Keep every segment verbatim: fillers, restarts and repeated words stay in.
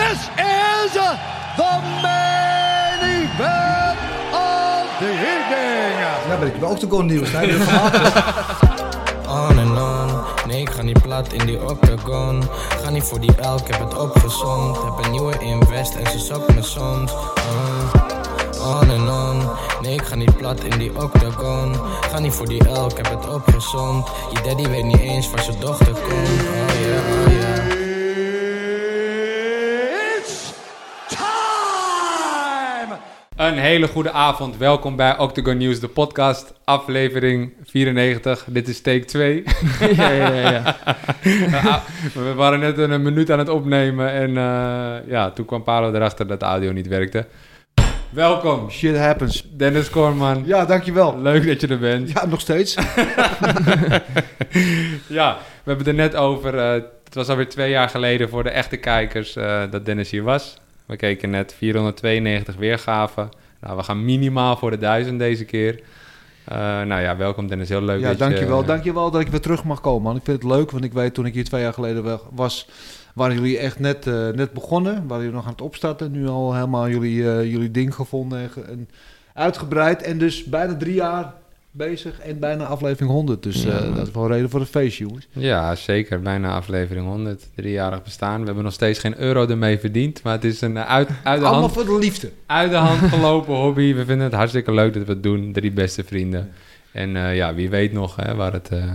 This is the main event of the evening. Ja, ben ik bij Octagon nieuws. Hij heeft gemaakt. On en on, nee ik ga niet plat in die octagon. Ga niet voor die elk, heb het opgezond. Heb een nieuwe invest en ze zokt me soms. uh, On en on, nee ik ga niet plat in die octagon. Ga niet voor die elk, heb het opgezond. Je daddy weet niet eens waar zijn dochter komt. Oh yeah, oh yeah. Een hele goede avond. Welkom bij Octagon News, de podcast, aflevering vierennegentig. Dit is take twee. ja, ja, ja. ja. We waren net een minuut aan het opnemen en uh, ja, toen kwam Paolo erachter dat de audio niet werkte. Welkom. Shit happens. Dennis Koorman. Ja, dankjewel. Leuk dat je er bent. Ja, nog steeds. Ja, we hebben het er net over. Uh, het was alweer twee jaar geleden voor de echte kijkers uh, dat Dennis hier was. We keken net vierhonderdtweeënnegentig weergaven. Nou, we gaan minimaal voor de duizend deze keer. Uh, nou ja, welkom Dennis. Heel leuk ja, dat dankjewel. je... Uh, dankjewel dat ik weer terug mag komen, man. Ik vind het leuk, want ik weet toen ik hier twee jaar geleden was, waren jullie echt net, uh, net begonnen. Waren jullie nog aan het opstarten. Nu al helemaal jullie, uh, jullie ding gevonden en, ge- en uitgebreid. En dus bijna drie jaar bezig en bijna aflevering honderd. Dus uh, ja, dat is wel een reden voor een feestje, jongens. Ja, zeker. Bijna aflevering honderd. Driejarig bestaan. We hebben nog steeds geen euro ermee verdiend. Maar het is een uit, uit de Allemaal hand, voor de liefde. uit de hand gelopen hobby. We vinden het hartstikke leuk dat we het doen. Drie beste vrienden. En uh, ja, wie weet nog hè, waar, het, uh,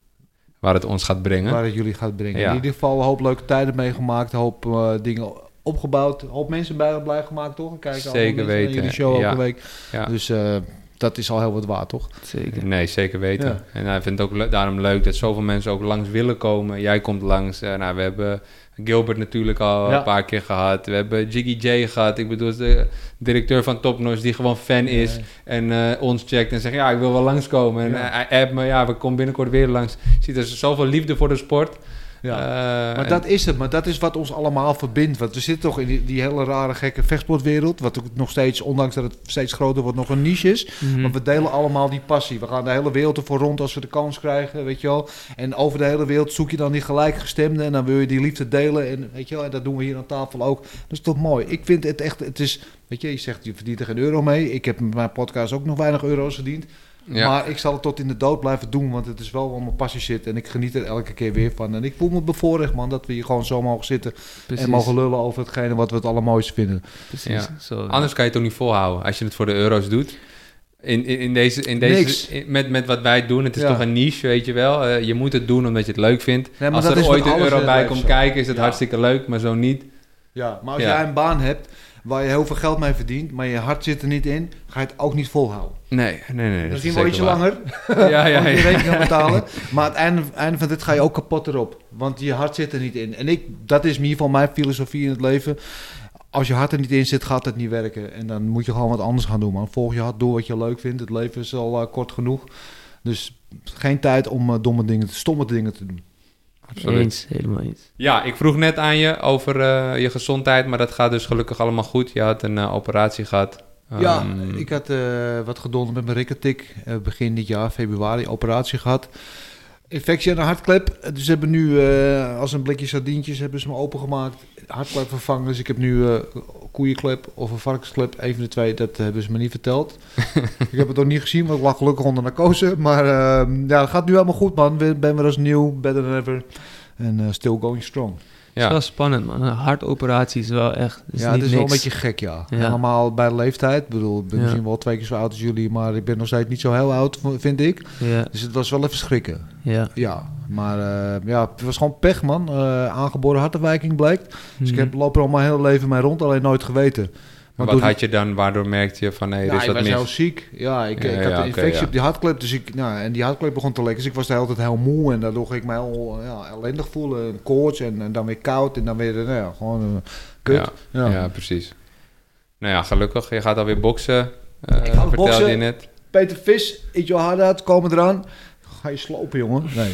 waar het ons gaat brengen. Waar het jullie gaat brengen. Ja. In ieder geval een hoop leuke tijden meegemaakt. Een hoop uh, dingen opgebouwd. Een hoop mensen bij blij gemaakt, toch? Kijken Zeker weten. Naar jullie show ja. elke week. Ja. Dus uh, dat is al heel wat waard, toch? Zeker. Nee, zeker weten. Ja. En hij vindt het ook le- daarom leuk dat zoveel mensen ook langs willen komen. Jij komt langs. Uh, nou, we hebben Gilbert natuurlijk al Ja. een paar keer gehad. We hebben Jiggy J gehad. Ik bedoel, de directeur van Top Notch die gewoon fan is. Nee. En uh, ons checkt en zegt, ja, ik wil wel langskomen. En Ja. uh, hij appt me, ja, we komen binnenkort weer langs. Je ziet er zoveel liefde voor de sport. Ja. Uh, Maar en- dat is het, maar dat is wat ons allemaal verbindt. Want we zitten toch in die, die hele rare gekke vechtsportwereld, wat ook nog steeds, ondanks dat het steeds groter wordt, nog een niche is. Mm-hmm. Maar we delen allemaal die passie. We gaan de hele wereld ervoor rond als we de kans krijgen, weet je wel. En over de hele wereld zoek je dan die gelijkgestemden en dan wil je die liefde delen. En, weet je wel, en dat doen we hier aan tafel ook. Dat is toch mooi. Ik vind het echt, het is, weet je, je zegt je verdient er geen euro mee. Ik heb met mijn podcast ook nog weinig euro's verdiend. Ja. Maar ik zal het tot in de dood blijven doen, want het is wel waar mijn passie zit. En ik geniet er elke keer weer van. En ik voel me bevoorrecht, man, dat we hier gewoon zo mogen zitten. Precies. En mogen lullen over hetgene wat we het allermooiste vinden. Precies. Ja. Zo, Anders kan je het ook niet volhouden als je het voor de euro's doet. In, in, in deze, in Niks. deze, in- met, met wat wij doen, het is Ja. toch een niche, weet je wel. Uh, je moet het doen omdat je het leuk vindt. Nee, maar als dat er is ooit met een alles euro in het bij leven komt zo. kijken, is het Ja. hartstikke leuk, maar zo niet. Ja, maar als Ja. jij een baan hebt waar je heel veel geld mee verdient, maar je hart zit er niet in, ga je het ook niet volhouden. Nee, nee, nee. dat Misschien is wel ietsje zeker waar. langer, Ja, ja, om je ja. rekening te betalen. Maar aan het einde, einde van dit ga je ook kapot erop. Want je hart zit er niet in. En ik, dat is in ieder geval mijn filosofie in het leven. Als je hart er niet in zit, gaat het niet werken. En dan moet je gewoon wat anders gaan doen, man. Volg je hart, doe wat je leuk vindt. Het leven is al uh, kort genoeg. Dus geen tijd om uh, domme dingen, stomme dingen te doen. Absoluut. Eens, helemaal eens. Ja, ik vroeg net aan je over uh, je gezondheid, maar dat gaat dus gelukkig allemaal goed. Je had een uh, operatie gehad. Ja, Um, ik had uh, wat gedonder met mijn rikketik. Uh, begin dit jaar, februari, operatie gehad. Infectie aan de hartklep. Dus ze hebben nu, uh, als een blikje sardientjes, hebben ze me opengemaakt. Hartklep vervangen. Dus ik heb nu uh, koeienklep of een varkensklep. Een van de twee, dat hebben ze me niet verteld. Ik heb het nog niet gezien, want ik lag gelukkig onder narcose. Maar uh, ja, het gaat nu helemaal goed, man. Ik ben weer als nieuw, better than ever. En uh, still going strong. Het is ja. wel spannend, man. Een hartoperatie is wel echt... Is Ja, niet het is wel een niks. beetje gek, ja. Ja. Helemaal bij de leeftijd. Ik bedoel, ik ben Ja. misschien wel twee keer zo oud als jullie, maar ik ben nog steeds niet zo heel oud, vind ik. Ja, Dus het was wel even schrikken. ja. Ja, maar uh, ja, het was gewoon pech, man. Uh, aangeboren hartafwijking blijkt. Dus ik Mhm. heb, loop er al mijn hele leven mee rond, alleen nooit geweten. Maar wat door had je dan, waardoor merkte je van, nee, er ja, is ik wat was mis? heel ziek. Ja, ik, Ja, ik had ja, een infectie oké, ja. op die hartklep. Dus ik, nou, en die hartklep begon te lekken. Dus ik was de hele tijd heel moe. En daardoor ging ik me heel ja, ellendig voelen. En koorts en, en dan weer koud. En dan weer, nou ja, gewoon uh, kut. Ja, ja, prezie. Nou ja, gelukkig. Je gaat alweer boksen. Uh, Ik ga weer vertelde boksen. je net. Peter Vis, eet your heart out, komen eraan. Ga je slopen, jongen? Nee.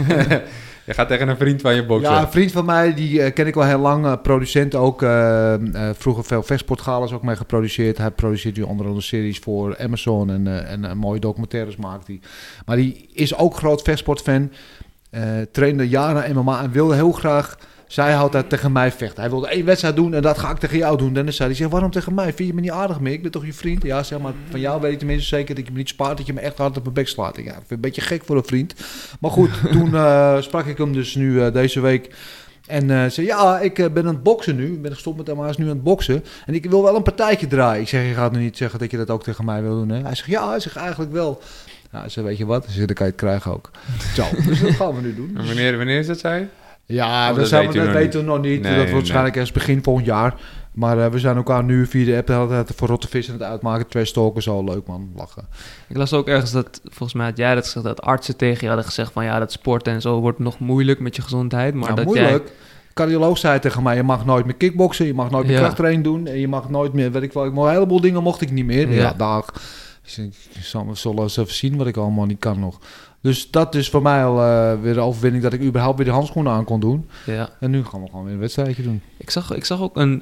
Je gaat tegen een vriend van je boksen. Ja, een vriend van mij, die uh, ken ik al heel lang. Uh, producent ook. Uh, uh, vroeger veel vechtsportgalas ook mee geproduceerd. Hij produceert nu onder andere series voor Amazon. En, uh, en uh, mooie documentaires maakt hij. Maar die is ook groot vechtsportfan. Uh, trainde jaren M M A en wilde heel graag zij houdt dat tegen mij vechten. Hij wilde één wedstrijd doen en dat ga ik tegen jou doen. Dennis zei, die zegt, waarom tegen mij? Vind je me niet aardig meer? Ik ben toch je vriend? Ja, zeg maar, van jou weet ik tenminste zeker dat je me niet spaart, dat je me echt hard op mijn bek slaat. Ja, ik vind het een beetje gek voor een vriend. Maar goed, toen uh, sprak ik hem dus nu uh, deze week. En uh, zei, ja, ik uh, ben aan het boksen nu. Ik ben gestopt met hem, maar hij is nu aan het boksen. En ik wil wel een partijtje draaien. Ik zeg, je gaat nu niet zeggen dat je dat ook tegen mij wil doen, hè? Hij zegt, ja, hij zegt eigenlijk wel. Ja, ze weet je wat, dus dan kan je het krijgen ook. Zo, dus dat gaan we nu doen. En wanneer, wanneer is dat, zei? Ja, Oh, dat, dat zijn weet we, u dat nog weten we nog niet. Nee, dat wordt nee. waarschijnlijk ergens begin volgend jaar. Maar uh, we zijn elkaar nu via de app altijd voor Rotte Vis aan het uitmaken. Twee stalkers, al leuk man, lachen. Ik las ook ergens dat, volgens mij had jij dat gezegd, dat artsen tegen je hadden gezegd van ja, dat sporten en zo wordt nog moeilijk met je gezondheid. Maar Nou, dat moeilijk. Cardioloog zei tegen mij, je mag nooit meer kickboksen, je mag nooit meer Ja. krachttraining doen. En je mag nooit meer, weet ik wel, ik mag een heleboel dingen mocht ik niet meer. Ja, Ja. ja dag. Dus ik zal we zullen eens even zien wat ik allemaal niet kan nog. Dus dat is voor mij al uh, weer de overwinning dat ik überhaupt weer de handschoenen aan kon doen. jij, ja. En nu gaan we gewoon weer een wedstrijdje doen. Ik zag, ik zag ook een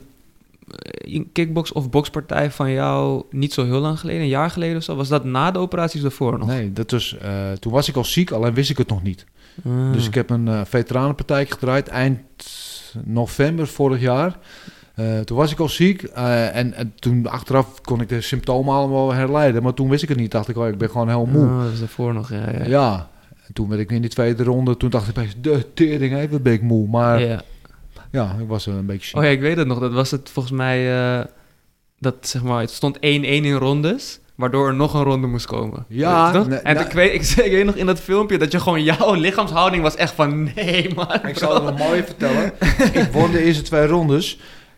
eh, een kickbox of bokspartij van jou niet zo heel lang geleden, een jaar geleden of zo. Was dat na de operaties ervoor nog? Nee, dat was, uh, toen was ik al ziek, alleen wist ik het nog niet. Ah. Dus ik heb een uh, veteranenpartij gedraaid eind november vorig jaar. Uh, toen was ik al ziek uh, en, en toen achteraf kon ik de symptomen allemaal herleiden. Maar toen wist ik het niet. Dacht ik, oh, ik ben gewoon heel moe. Ah, dat is ervoor nog, ja. Ja, Ja, en toen werd ik in die tweede ronde. Toen dacht ik bij de tering, even ben ik moe. Maar ja, Ja. ik was een beetje ziek. Oh ja, ik weet het nog. Dat was het volgens mij, uh, dat zeg maar, het stond één-één in rondes, waardoor er nog een ronde moest komen. Ja, Weet je toch? nee, en nou- ik, weet, ik, ik weet nog in dat filmpje dat je gewoon, jouw lichaamshouding was echt van, nee man. Ik zal het wel mooi vertellen. Ik won de eerste twee rondes.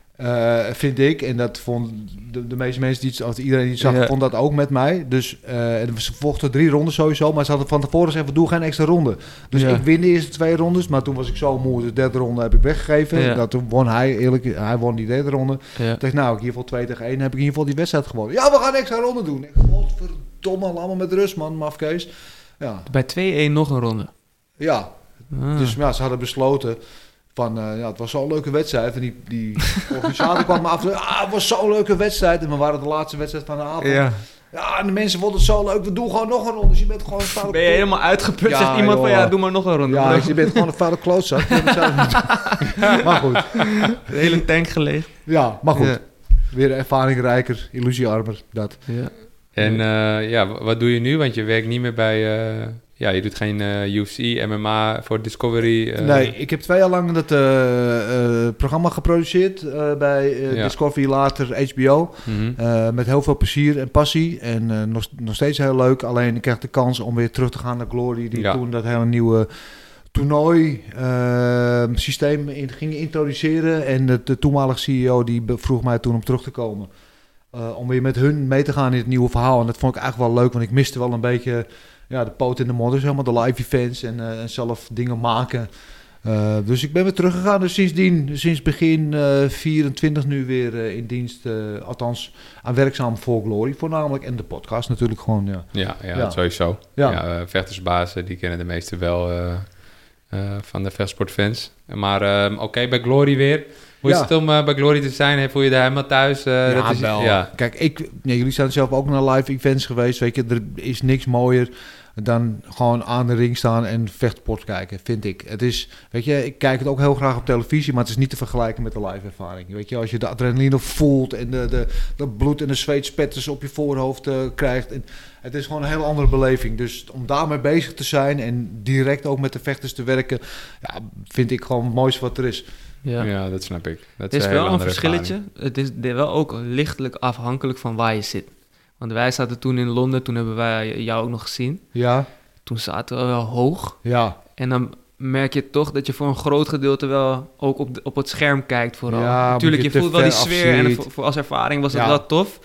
Uh, vind ik, en dat vond de, de meeste mensen die het, of iedereen die het zag, Ja. vond dat ook met mij. Dus uh, en ze vochten drie rondes sowieso, maar ze hadden van tevoren gezegd, we doen geen extra ronde. Dus Ja. ik win de eerste twee rondes, maar toen was ik zo moe, de derde ronde heb ik weggegeven. Ja. Dat, toen won hij, eerlijk, hij won die derde ronde. Ja. Ik dacht, nou, ik in ieder geval twee tegen één, heb ik in ieder geval die wedstrijd gewonnen. Ja, we gaan extra ronde doen. Ik, godverdomme, allemaal met rust, man, mafkees. Ja, Bij twee-één nog een ronde. ja. Ah. Dus ja, ze hadden besloten van, uh, ja, het was zo'n leuke wedstrijd. En die, die organisator kwam me af en toe, ah, het was zo'n leuke wedstrijd. En we waren de laatste wedstrijd van de avond. Ja, ja. en de mensen vonden het zo leuk. We doen gewoon nog een ronde. Dus je bent gewoon een vuile Ben je helemaal uitgeput? Ja, Zegt iemand van, joh. ja, doe maar nog een ronde. Ja, bro. dus je bent gewoon een vuile klootzak. Je hebt het zelf niet. Maar goed. De hele tank geleegd. Ja, maar goed. Ja. Weer ervaringrijker, illusiearmer, dat. Ja. En uh, ja, w- wat doe je nu? Want je werkt niet meer bij... Uh, ja, je doet geen uh, U F C, M M A voor Discovery. Uh, Nee, ik heb twee jaar lang dat uh, uh, programma geproduceerd uh, bij uh, Ja. Discovery, later H B O. mhm. Uh, met heel veel plezier en passie. En uh, nog, nog steeds heel leuk. Alleen ik kreeg de kans om weer terug te gaan naar Glory. Die Ja. toen dat hele nieuwe toernooi uh, systeem in, ging introduceren. En de, de toenmalige C E O die be- vroeg mij toen om terug te komen. Uh, om weer met hun mee te gaan in het nieuwe verhaal. En dat vond ik eigenlijk wel leuk. Want ik miste wel een beetje ja, de poot in de modder. Zeg maar, de live events en, uh, en zelf dingen maken. Uh, dus ik ben weer teruggegaan. Dus sindsdien, sinds begin uh, vierentwintig nu weer uh, in dienst. Uh, althans aan werkzaam voor Glory voornamelijk. En de podcast natuurlijk gewoon, ja. Ja, ja, Ja. dat sowieso. Ja. Ja. uh, vechtersbazen, die kennen de meeste wel uh, uh, van de vechtsportfans. Maar uh, oké, okay, bij Glory weer. Hoe is Ja. het om uh, bij Glory te zijn? Hey, voel je daar helemaal thuis? Uh, Ja, dat is, wel. Ja. Kijk, ik, nee, jullie zijn zelf ook naar live events geweest. Weet je, er is niks mooier dan gewoon aan de ring staan en vechtsport kijken, vind ik. Het is, weet je, ik kijk het ook heel graag op televisie, maar het is niet te vergelijken met de live ervaring. Weet je, als je de adrenaline voelt en de, de, de bloed en de zweetspetters op je voorhoofd uh, krijgt. En het is gewoon een heel andere beleving. Dus om daarmee bezig te zijn en direct ook met de vechters te werken, ja, vind ik gewoon het mooiste wat er is. Ja. Ja, dat snap ik. Dat Het is een wel hele een andere verschilletje. ervaring. Het is de- wel ook lichtelijk afhankelijk van waar je zit. Want wij zaten toen in Londen, toen hebben wij jou ook nog gezien. Ja, Toen zaten we wel hoog. ja. En dan merk je toch dat je voor een groot gedeelte wel ook op, de- op het scherm kijkt vooral. Ja, Natuurlijk, omdat je je voelt te wel die ver sfeer en afziet. voor, voor als ervaring was het Ja. wel tof.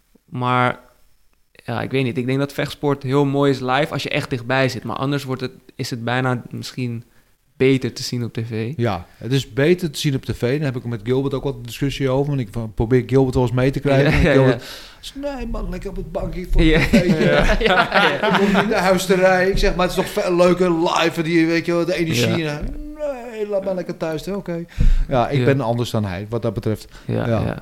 Maar ja, ik weet niet. Ik denk dat vechtsport heel mooi is live als je echt dichtbij zit. Maar anders wordt het, is het bijna misschien beter te zien op tv. Ja, het is beter te zien op tv. Daar heb ik met Gilbert ook wat een discussie over. Want ik van, probeer Gilbert wel eens mee te krijgen. Ja, En ja, Gilbert zei, nee man, lekker op het bankje voor Ja, het tv. ja, ja, ja. Ik kom niet naar huis te rijden. Ik zeg, maar het is toch veel leuker live. Die, weet je wel, de energie. Ja. Nee, laat maar lekker thuis. Oké. Okay. Ja, ik Ja. ben anders dan hij, wat dat betreft. Ja, Ja. ja.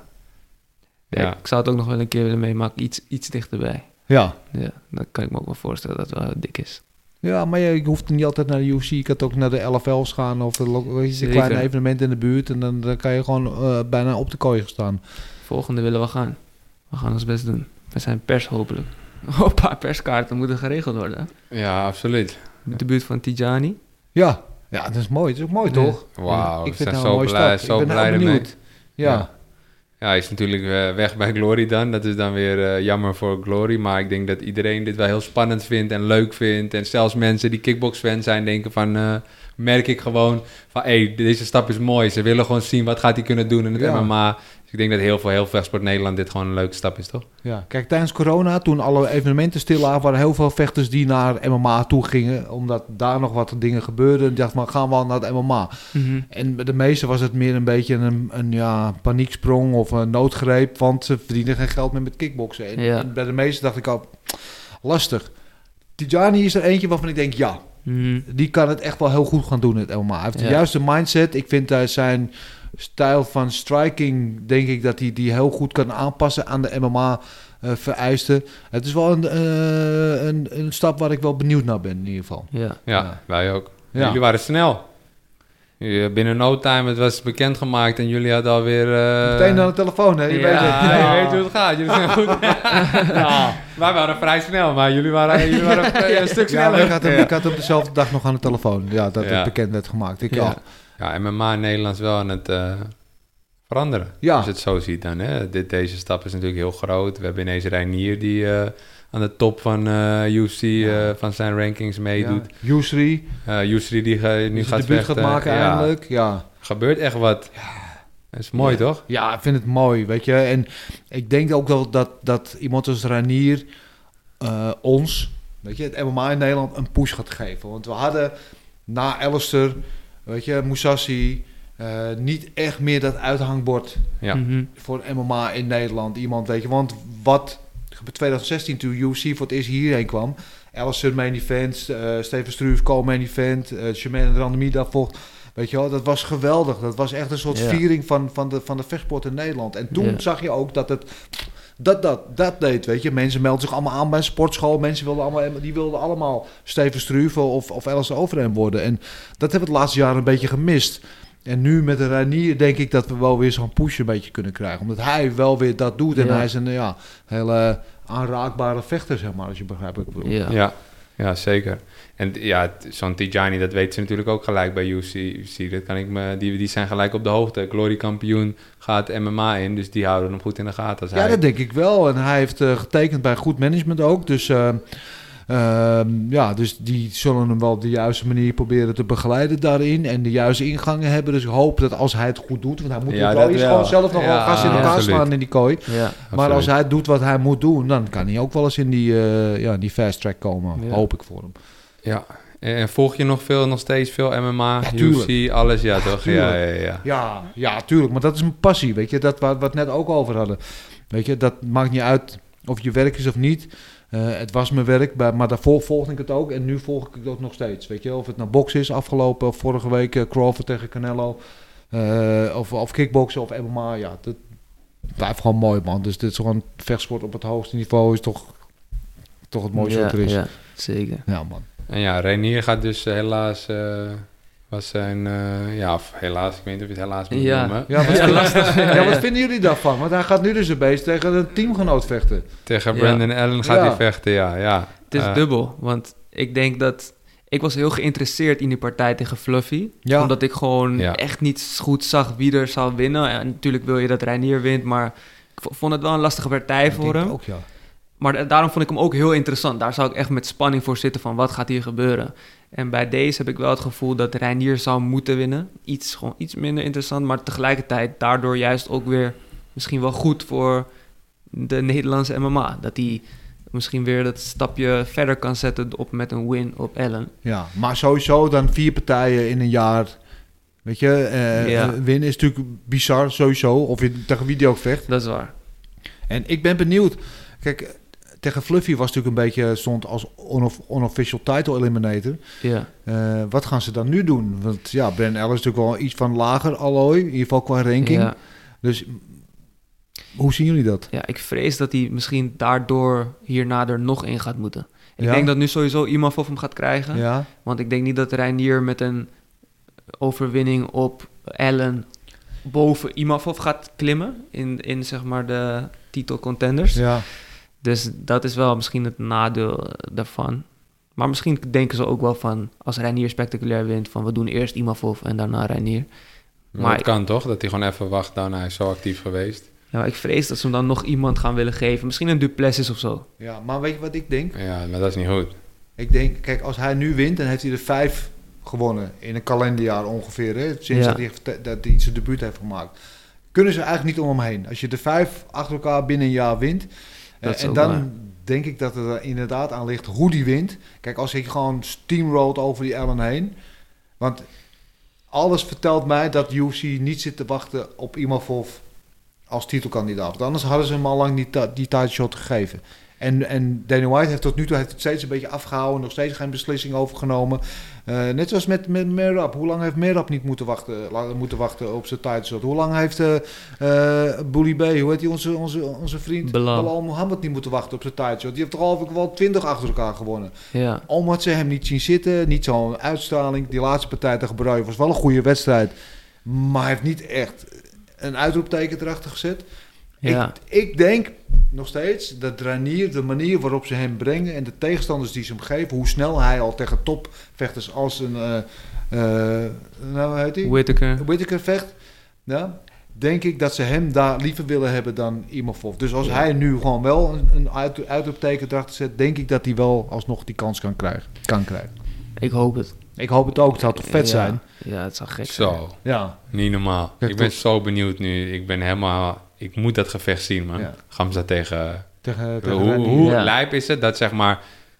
Ja, Ja. Ik zou het ook nog wel een keer willen meemaken. Iets, iets dichterbij. Ja. Ja, dan kan ik me ook wel voorstellen dat het wel heel dik is. Ja, maar je, je hoeft niet altijd naar de U F C. Je kan ook naar de L F L's gaan of de, lo- weet je, Zeker. kleine evenementen in de buurt. En dan, dan kan je gewoon uh, bijna op de kooi gaan staan. Volgende willen we gaan. We gaan ons best doen. We zijn pers hopelijk. Oh, een paar perskaarten moeten geregeld worden. Hè? Ja, absoluut. Met de buurt van Tijani. Ja, ja, dat is mooi. Dat is ook mooi, Ja. toch? Wauw, ik we vind zijn het zo een mooie blij, stap. zo Ik ben blij heel ermee. benieuwd. Ja. Ja. Ja, hij is natuurlijk uh, weg bij Glory dan. Dat is dan weer uh, jammer voor Glory. Maar ik denk dat iedereen dit wel heel spannend vindt en leuk vindt. En zelfs mensen die kickbox-fan zijn denken van... Uh, merk ik gewoon van, hé, hey, deze stap is mooi. Ze willen gewoon zien wat gaat hij kunnen doen in het Ja. M M A. Dus ik denk dat heel veel, heel veel vechtsport Nederland dit gewoon een leuke stap is, toch? Ja, kijk, tijdens corona, toen alle evenementen stil lagen, waren heel veel vechters die naar M M A toe gingen, omdat daar nog wat dingen gebeurden. Ik dacht, maar gaan we al naar het M M A? Mhm. En bij de meesten was het meer een beetje een, een ja, panieksprong of een noodgreep, want ze verdienen geen geld meer met kickboksen. En, Ja. en bij de meesten dacht ik al, lastig. Tijani is er eentje waarvan ik denk, ja, Mhm. die kan het echt wel heel goed gaan doen in het M M A. Hij heeft de Ja. juiste mindset. Ik vind uh, zijn stijl van striking, denk ik dat hij die heel goed kan aanpassen aan de M M A uh, vereisten. Het is wel een, uh, een, een stap waar ik wel benieuwd naar ben in ieder geval. Ja. Ja, Ja. wij ook. Ja. Jullie waren snel. Jullie- Binnen no time, het was bekendgemaakt en jullie hadden alweer... Uh... Meteen aan de telefoon, hè? Je Ja. weet het. Ja, Ja. je weet hoe het gaat. Jullie zijn goed. Ja. Wij waren vrij snel, maar jullie waren, jullie waren een, een stuk Ja, sneller. maar ik had, hem, ik had hem dezelfde dag nog aan de telefoon. Ja, dat Ja. het bekend werd gemaakt. Ik, Ja. ja. Ja, M M A in Nederland is wel aan het uh, veranderen. Ja. Als je het zo ziet dan. Hè? Dit, deze stap is natuurlijk heel groot. We hebben ineens Reinier die uh, aan de top van uh, U F C, uh, van zijn rankings meedoet. Ja. Yusri, Uh, Yusri die, ga, nu die gaat zijn debuut vechten. gaat maken Ja, eindelijk. Ja. gebeurt echt wat. Dat is mooi, Ja. toch? Ja, ik vind het mooi, weet je. En ik denk ook wel dat, dat iemand als Ranier uh, ons, weet je, het M M A in Nederland een push gaat geven. Want we hadden na Alistair, weet je, Mousasi, uh, niet echt meer dat uithangbord Ja. Mhm. voor M M A in Nederland. Iemand, weet je, want wat twintig zestien toen U F C voor het eerst hierheen kwam, Alistair main event, uh, Steven Struve co-main event, uh, Jermaine Randamida vocht. Weet je wel, dat was geweldig. Dat was echt een soort Ja. viering van, van, de, van de vechtsport in Nederland. En toen Ja. zag je ook dat het dat, dat, dat deed, weet je. Mensen melden zich allemaal aan bij een sportschool. Mensen wilden allemaal, die wilden allemaal Steven Struve of, of Alistair Overeem worden. En dat hebben we het laatste jaar een beetje gemist. En nu met de Ranier denk ik dat we wel weer zo'n push een beetje kunnen krijgen. Omdat hij wel weer dat doet. En Ja. hij is een ja, hele aanraakbare vechter, zeg maar. Als je begrijpt wat ik bedoel. Ja. Ja, ja zeker. En t- ja, t- zo'n Tijani, dat weet ze natuurlijk ook gelijk bij U F C. U F C dat kan ik me, die, die zijn gelijk op de hoogte. Glory kampioen gaat M M A in, dus die houden hem goed in de gaten. Als Ja, hij... dat denk ik wel. En hij heeft uh, getekend bij goed management ook. Dus, uh, uh, ja, dus die zullen hem wel op de juiste manier proberen te begeleiden daarin. En de juiste ingangen hebben. Dus ik hoop dat als hij het goed doet. Want hij moet Ja, ook wel dat iets wel. gewoon zelf nog wel Ja, gas in elkaar absoluut. slaan in die kooi. Ja. Maar Absoluut. als hij doet wat hij moet doen, dan kan hij ook wel eens in die, uh, ja, die fast track komen. Ja. Hoop ik voor hem. Ja, en volg je nog veel, nog steeds veel M M A, Ja, U tuurlijk. F C, alles? Ja, toch? tuurlijk. Ja, ja, ja. Ja, ja, tuurlijk. Maar dat is mijn passie, weet je. Dat waar we het net ook over hadden. Weet je, dat maakt niet uit of je werk is of niet. Uh, het was mijn werk, maar maar daarvoor volgde ik het ook. En nu volg ik het ook nog steeds. Weet je, of het nou boksen is afgelopen, of vorige week uh, Crawford tegen Canelo. Uh, of, of kickboksen of M M A. Ja, dat blijft gewoon mooi, man. Dus dit is gewoon vechtsport op het hoogste niveau. Is toch, toch het mooiste ja, wat er is. Ja, Ja, zeker. man. En ja, Reinier gaat dus uh, helaas, uh, was zijn, uh, ja, of helaas, ik weet niet of je het helaas moet Ja. noemen. Ja, wat, Ja, lastig. ja, wat vinden jullie daarvan? Want hij gaat nu dus een beest tegen een teamgenoot vechten. Tegen Ja. Brandon Allen gaat Ja. hij vechten, ja. ja. Het is Uh, dubbel, want ik denk dat... Ik was heel geïnteresseerd in die partij tegen Fluffy. Ja. Omdat ik gewoon Ja. echt niet goed zag wie er zou winnen. En natuurlijk wil je dat Reinier wint, maar ik v- vond het wel een lastige partij voor Ik denk hem. ook, ja. Maar da- daarom vond ik hem ook heel interessant. Daar zou ik echt met spanning voor zitten van wat gaat hier gebeuren. En bij deze heb ik wel het gevoel dat Reinier zou moeten winnen. Iets, gewoon iets minder interessant, maar tegelijkertijd daardoor juist ook weer misschien wel goed voor de Nederlandse M M A. Dat hij misschien weer dat stapje verder kan zetten op met een win op Allen. Ja, maar sowieso dan vier partijen in een jaar. Weet je, eh Ja. winnen is natuurlijk bizar sowieso. Of je tegen wie die ook vecht. Dat is waar. En ik ben benieuwd. Kijk, tegen Fluffy was natuurlijk een beetje stond als onof- unofficial title eliminator. Ja. Uh, wat gaan ze dan nu doen? Want ja, Brandon Allen is natuurlijk wel iets van lager allooi. In ieder geval qua ranking. Ja. Dus hoe zien jullie dat? Ja, ik vrees dat hij misschien daardoor hierna er nog in gaat moeten. Ik Ja. denk dat nu sowieso Imavov hem gaat krijgen. Ja. Want ik denk niet dat Reinier met een overwinning op Allen boven Imavov gaat klimmen in, in zeg maar de titelcontenders. Ja. Dus dat is wel misschien het nadeel daarvan. Maar misschien denken ze ook wel van, als Reinier spectaculair wint, van we doen eerst Imavov en daarna Reinier. Maar Maar dat kan toch? Dat hij gewoon even wacht, dan hij is zo actief geweest. Ja, maar ik vrees dat ze hem dan nog iemand gaan willen geven. Misschien een Duplessis of zo. Ja, maar weet je wat ik denk? Ja, maar dat is niet goed. Ik denk, kijk, als hij nu wint, dan heeft hij er vijf gewonnen in een kalenderjaar ongeveer. Hè? Sinds Ja. dat, hij, heeft- dat hij zijn debuut heeft gemaakt. Kunnen ze eigenlijk niet om hem heen. Als je de vijf achter elkaar binnen een jaar wint. Dat eh, is en ook dan waar. denk ik dat het er inderdaad aan ligt hoe die wint. Kijk, als ik gewoon steamrollt over die Allen heen. Want alles vertelt mij dat U F C niet zit te wachten op Imavov als titelkandidaat. Want anders hadden ze hem al lang die, ta- die title shot gegeven. En, en Dana White heeft tot nu toe heeft het steeds een beetje afgehouden. Nog steeds geen beslissing overgenomen. Uh, net zoals met, met Merab. Hoe lang heeft Merab niet moeten wachten, la- moeten wachten op zijn title shot? Hoe lang heeft uh, uh, Bully B, hoe heet die onze, onze, onze vriend? Belal. Belal Mohammed niet moeten wachten op zijn title shot. Die heeft toch al wel twintig achter elkaar gewonnen. Ja. Omdat ze hem niet zien zitten. Niet zo'n uitstraling. Die laatste partij tegen Bruij was wel een goede wedstrijd. Maar hij heeft niet echt een uitroepteken erachter gezet. Ja. Ik, ik denk nog steeds dat Reinier, de manier waarop ze hem brengen en de tegenstanders die ze hem geven, hoe snel hij al tegen topvechters als een, uh, uh, nou hoe heet hij? Whittaker. Whittaker vecht, ja, denk ik dat ze hem daar liever willen hebben dan Imavov. Dus als Ja. hij nu gewoon wel een, een uit, uitroepteken erachter zet, denk ik dat hij wel alsnog die kans kan krijgen. Kan krijgen. Ik hoop het. Ik hoop het ook, het zou toch vet Ja. zijn? Ja, het zou gek zijn. Zo, Ja. niet normaal. Kijk, ik ben toch- zo benieuwd nu. Ik ben helemaal... Ik moet dat gevecht zien, man. Ja. Gamza tegen... Tegen, tegen Hoe, Reinier. hoe Ja. lijp is het dat, zeg maar...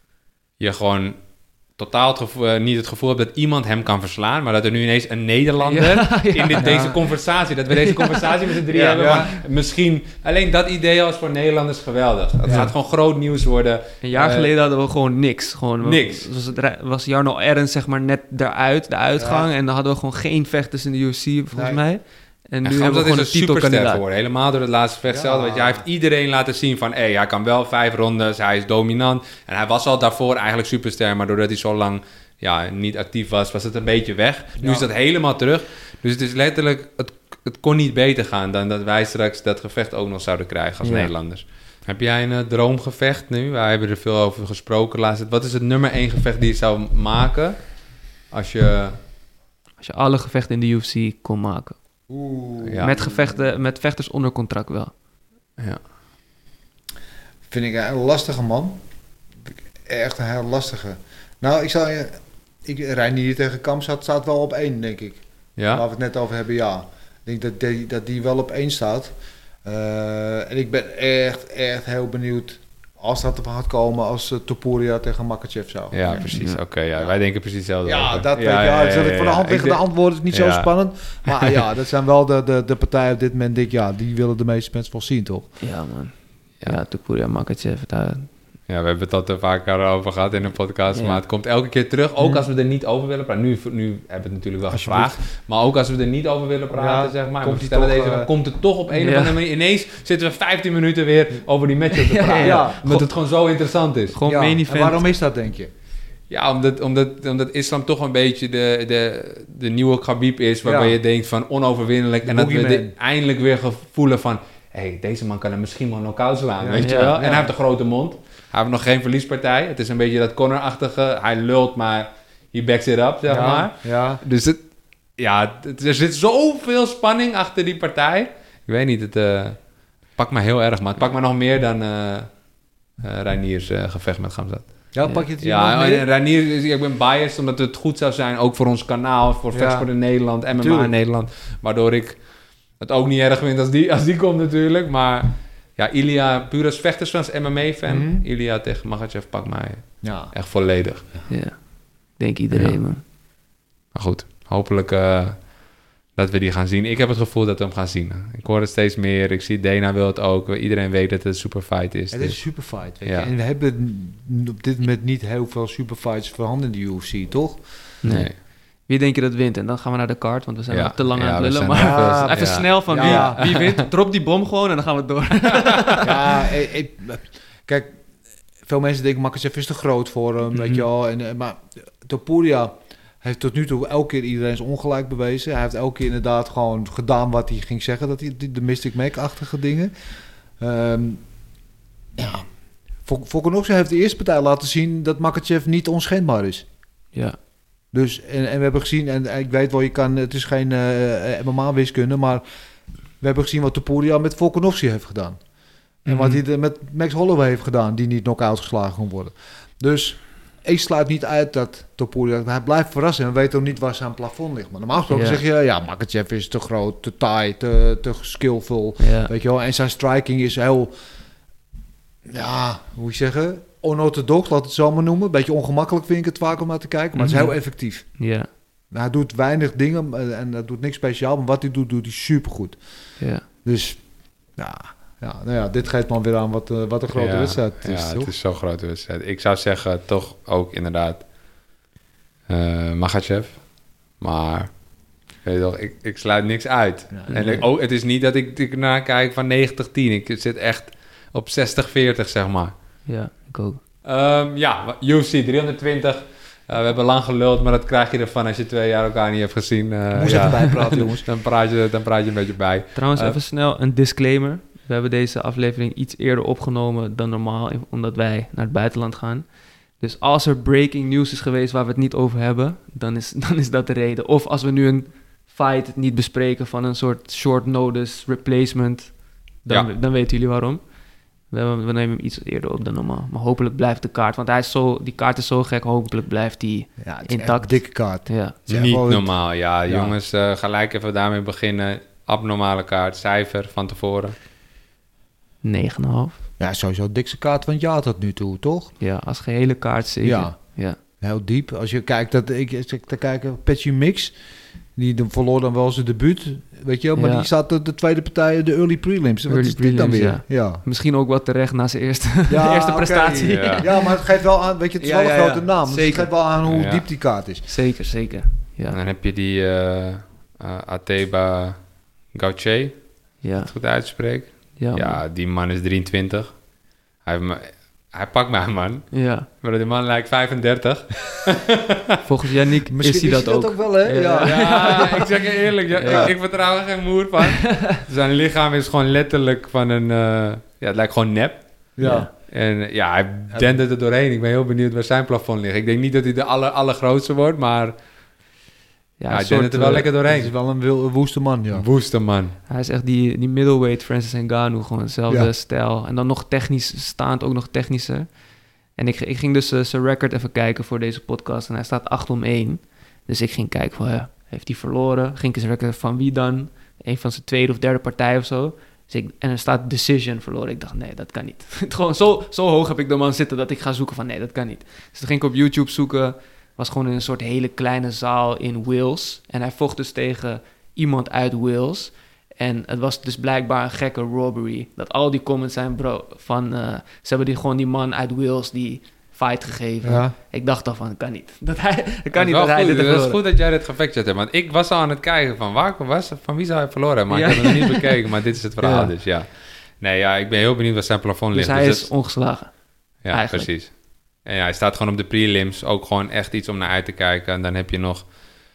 Je gewoon totaal het gevoel, eh, niet het gevoel hebt dat iemand hem kan verslaan, maar dat er nu ineens een Nederlander Ja, ja. in dit, Ja. deze conversatie, dat we deze conversatie met z'n drie Ja, hebben, ja. maar misschien alleen dat idee als voor Nederlanders geweldig. Het Ja. gaat gewoon groot nieuws worden. Een jaar Eh, geleden hadden we gewoon niks. Gewoon, Niks. Was, het, re- was Jarno Ernst zeg maar net eruit, de uitgang. Ja. En dan hadden we gewoon geen vechters in de U F C, volgens Nee. mij. En nu En hebben we Gamzat gewoon is een een superster titelkandidaat. geworden. Helemaal door het laatste vecht Ja. zelf. Want hij heeft iedereen laten zien van... Hey, hij kan wel vijf rondes, hij is dominant. En hij was al daarvoor eigenlijk superster. Maar doordat hij zo lang ja, niet actief was, was het een beetje weg. Nu Ja. is dat helemaal terug. Dus het is letterlijk... Het, het kon niet beter gaan dan dat wij straks dat gevecht ook nog zouden krijgen als Ja. Nederlanders. Heb jij een uh, droomgevecht nu? Wij hebben er veel over gesproken laatst. Wat is het nummer één gevecht die je zou maken als je... Als je alle gevechten in de U F C kon maken. Oeh. Ja. Met, gevechten, met vechters onder contract wel. Ja. Vind ik een lastige man. Vind ik Echt een heel lastige. Nou, ik zou je... Ik, Reinier tegen Kamp staat, staat wel op één, denk ik. Ja? Waar we het net over hebben, ja. Ik denk dat die, dat die wel op één staat. Uh, en ik ben echt, echt heel benieuwd als dat er gaat komen als uh, Topuria tegen Makachev zou. Ja, precies. Ja. Oké, ja. Ja. Wij denken precies hetzelfde. Ja, over. dat weet je. Ja, dat is voor de hand Ik liggende denk- antwoorden is niet Ja. zo spannend. Maar ja, dat zijn wel de, de, de partijen op dit moment. Denk, ik, ja, die willen de meeste mensen wel zien, toch? Ja, man. Ja. Ja, Topuria, Makachev. Daar... Ja, we hebben het al te vaak over gehad in een podcast, Ja. maar het komt elke keer terug. Ook Mhm. als we er niet over willen praten. Nu, nu hebben we het natuurlijk wel Alsjeblieft. gevraagd, maar ook als we er niet over willen praten, Ja, zeg maar. komt we die stellen toch, deze, eh, komt het toch op een Ja. of andere manier. Ineens zitten we vijftien minuten weer over die matchup te Ja, praten. ja. Omdat het gewoon zo interessant is. Gewoon Ja, main en event. waarom is dat, denk je? Ja, omdat, omdat, omdat islam toch een beetje de, de, de nieuwe Khabib is, waarbij Ja. je denkt van onoverwinnelijk. De en dat we boogeyman. de- eindelijk weer gevoelen van, hé, hey, deze man kan er misschien wel knock-out slaan, Ja. weet je Ja. wel? Ja. En hij heeft een grote mond. Hij heeft nog geen verliespartij. Het is een beetje dat Conor-achtige. Hij lult, maar he backs it up, zeg ja, maar. Ja. Dus het, ja, het, er zit zoveel spanning achter die partij. Ik weet niet, het uh, pakt me heel erg, maar het pakt me nog meer dan uh, uh, Reiniers uh, gevecht met Gamzat. Ja, pak je het hier Ja, nog en meer? Reinier, is- ik ben biased omdat het goed zou zijn, ook voor ons kanaal, voor Ja. Vechtsport in Nederland, M M A Tuurlijk. in Nederland. Waardoor ik het ook niet erg vind als die, als die komt natuurlijk. Maar ja, Ilya, puur als vechtersfans, M M A-fan, Mhm. Ilya tegen Makhachev pakt mij Ja. echt volledig. Ja. Denk iedereen, Ja. man. Maar goed, hopelijk uh, dat we die gaan zien. Ik heb het gevoel dat we hem gaan zien. Ik hoor het steeds meer. Ik zie Dana wil het ook. Iedereen weet dat het een superfight is. Het is een Dus- superfight, weet je. Ja. En we hebben n- op dit moment niet heel veel superfights voorhanden in de U F C, toch? Nee. nee. Wie denk je dat wint? En dan gaan we naar de kaart, want we zijn Ja. al te lang Ja, aan we het lullen. zijn Maar al veel- even ja. snel van Ja. wie, wie wint. Drop die bom gewoon en dan gaan we door. Ja, ik, ik- kijk, veel mensen denken, Makhachev is te groot voor hem, Mm-hmm. weet je wel. En, uh, maar Topuria heeft tot nu toe elke keer iedereen zijn ongelijk bewezen. Hij heeft elke keer inderdaad gewoon gedaan wat hij ging zeggen. Dat hij de Mystic Mac-achtige dingen. Um, ja, Volkanovski heeft de eerste partij laten zien dat Makhachev niet onschendbaar is. Ja. Dus, en, en we hebben gezien, en, en ik weet wel, je kan, het is geen uh, M M A-wiskunde, maar we hebben gezien wat Topuria met Volkanovski heeft gedaan. En Mm-hmm. wat hij met Max Holloway heeft gedaan, die niet knock-out geslagen kon worden. Dus ik sluit niet uit dat Topuria, hij blijft verrassen en we weten ook niet waar zijn plafond ligt. Maar normaal gesproken Ja. zeg je, ja, Makhachev is te groot, te taai, te, te skillful, Ja. weet je wel. En zijn striking is heel, ja, hoe moet je zeggen, onorthodox, laat het zo maar noemen. Beetje ongemakkelijk vind ik het vaak om naar te kijken, maar het is heel effectief. Ja. Hij doet weinig dingen uh, en dat doet niks speciaal, maar wat hij doet, doet hij supergoed. Ja. Dus, ja, ja, nou ja, dit geeft man weer aan wat, uh, wat een grote Ja, wedstrijd is, ja, toch? het is zo'n grote wedstrijd. Ik zou zeggen, toch ook inderdaad uh, Makhachev. Maar weet je toch, ik, ik sluit niks uit. Ja, en nee. ik, oh, het is niet dat ik, ik naar kijk van negentig tien. Ik zit echt op zestig veertig, zeg maar. Ja, ik ook. Um, ja, U F C driehonderdtwintig. Uh, we hebben lang geluld, maar dat krijg je ervan als je twee jaar elkaar niet hebt gezien. Uh, Moest ja. even bijpraten, jongens. dan, praat je, dan praat je een beetje bij. Trouwens, Uh, even snel een disclaimer. We hebben deze aflevering iets eerder opgenomen dan normaal, omdat wij naar het buitenland gaan. Dus als er breaking news is geweest waar we het niet over hebben, dan is, dan is dat de reden. Of als we nu een fight niet bespreken van een soort short notice replacement, dan, Ja. dan weten jullie waarom. We, hebben, we nemen hem iets eerder op dan normaal. Maar hopelijk blijft de kaart, want hij is zo, die kaart is zo gek, hopelijk blijft die Ja, het is echt intact. een dikke kaart. Ja, Het is echt Niet wel- normaal, ja. Ja. Jongens, uh, gelijk even daarmee beginnen. Abnormale kaart, cijfer van tevoren. negen komma vijf. Ja, sowieso de dikste kaart van het jaar tot nu toe, toch? Ja, als gehele kaart zeker. Ja. Ja. Heel diep. Als je kijkt, dat ik als ik te kijken, Patchy Mix, die de, verloor dan wel zijn debuut, weet je wel, maar Ja. die staat de, de tweede partij, de early prelims. Wat Early is dit dan prelims, weer? Ja. Misschien ook wel terecht na zijn eerste, Ja, de eerste oké. prestatie. Ja. Ja, maar het geeft wel aan, weet je, het is Ja, wel een ja, ja. grote naam. Dus het Zeker. geeft wel aan hoe Ja. diep die kaart is. Zeker, zeker. Ja, En dan heb je die uh, uh, Ateba Gauthier, als ja, ik het goed uitspreek. ja. Ja, die man is drieëntwintig. Hij, heeft me- hij pakt mij, man. ja. Maar die man lijkt vijfendertig. Volgens Yannick Misschien is hij dat ook. wel, hè? Ja. Ja. Ja, ik zeg je eerlijk, ja, Ja. Ik, ik vertrouw er geen moer van. Zijn lichaam is gewoon letterlijk van een... uh, ja, het lijkt gewoon nep. Ja. En uh, ja, hij dendert er doorheen. Ik ben heel benieuwd waar zijn plafond ligt. Ik denk niet dat hij de aller, allergrootste wordt, maar Ja, ja, een hij soort, dendert er wel eh, lekker Het is doorheen. wel een, wil, een woeste man, ja. Een woeste man. Hij is echt die, die middleweight Francis Ngannou, gewoon hetzelfde Ja. stijl. En dan nog technisch staand, ook nog technischer. En ik, ik ging dus uh, zijn record even kijken voor deze podcast en hij staat acht om één. Dus ik ging kijken van, ja, heeft hij verloren? Ging ik eens record van wie dan? Een van zijn tweede of derde partij of zo. Dus ik, en er staat decision verloren. Ik dacht, nee, dat kan niet. Gewoon zo, zo hoog heb ik de man zitten dat ik ga zoeken van, nee, dat kan niet. Dus toen ging ik op YouTube zoeken. Was gewoon in een soort hele kleine zaal in Wales. En hij vocht dus tegen iemand uit Wales. En het was dus blijkbaar een gekke robbery. Dat al die comments zijn, bro, van... Uh, ze hebben die, gewoon die man uit Wales die fight gegeven. Ja. Ik dacht al van, dat kan niet. Dat, hij, dat kan Dat niet is dat wel hij goed. dit heeft Het is verloren. goed dat jij dit gefactcheckt hebt. Want ik was al aan het kijken van, waar was, van wie zou hij verloren hebben. Maar Ja. ik heb het nog niet bekeken. Maar dit is het verhaal Ja. dus, ja. Nee, ja, ik ben heel benieuwd waar zijn plafond Dus ligt. hij Dus is dat- ongeslagen. Ja, Eigenlijk. precies. En ja, hij staat gewoon op de prelims. Ook gewoon echt iets om naar uit te kijken. En dan heb je nog...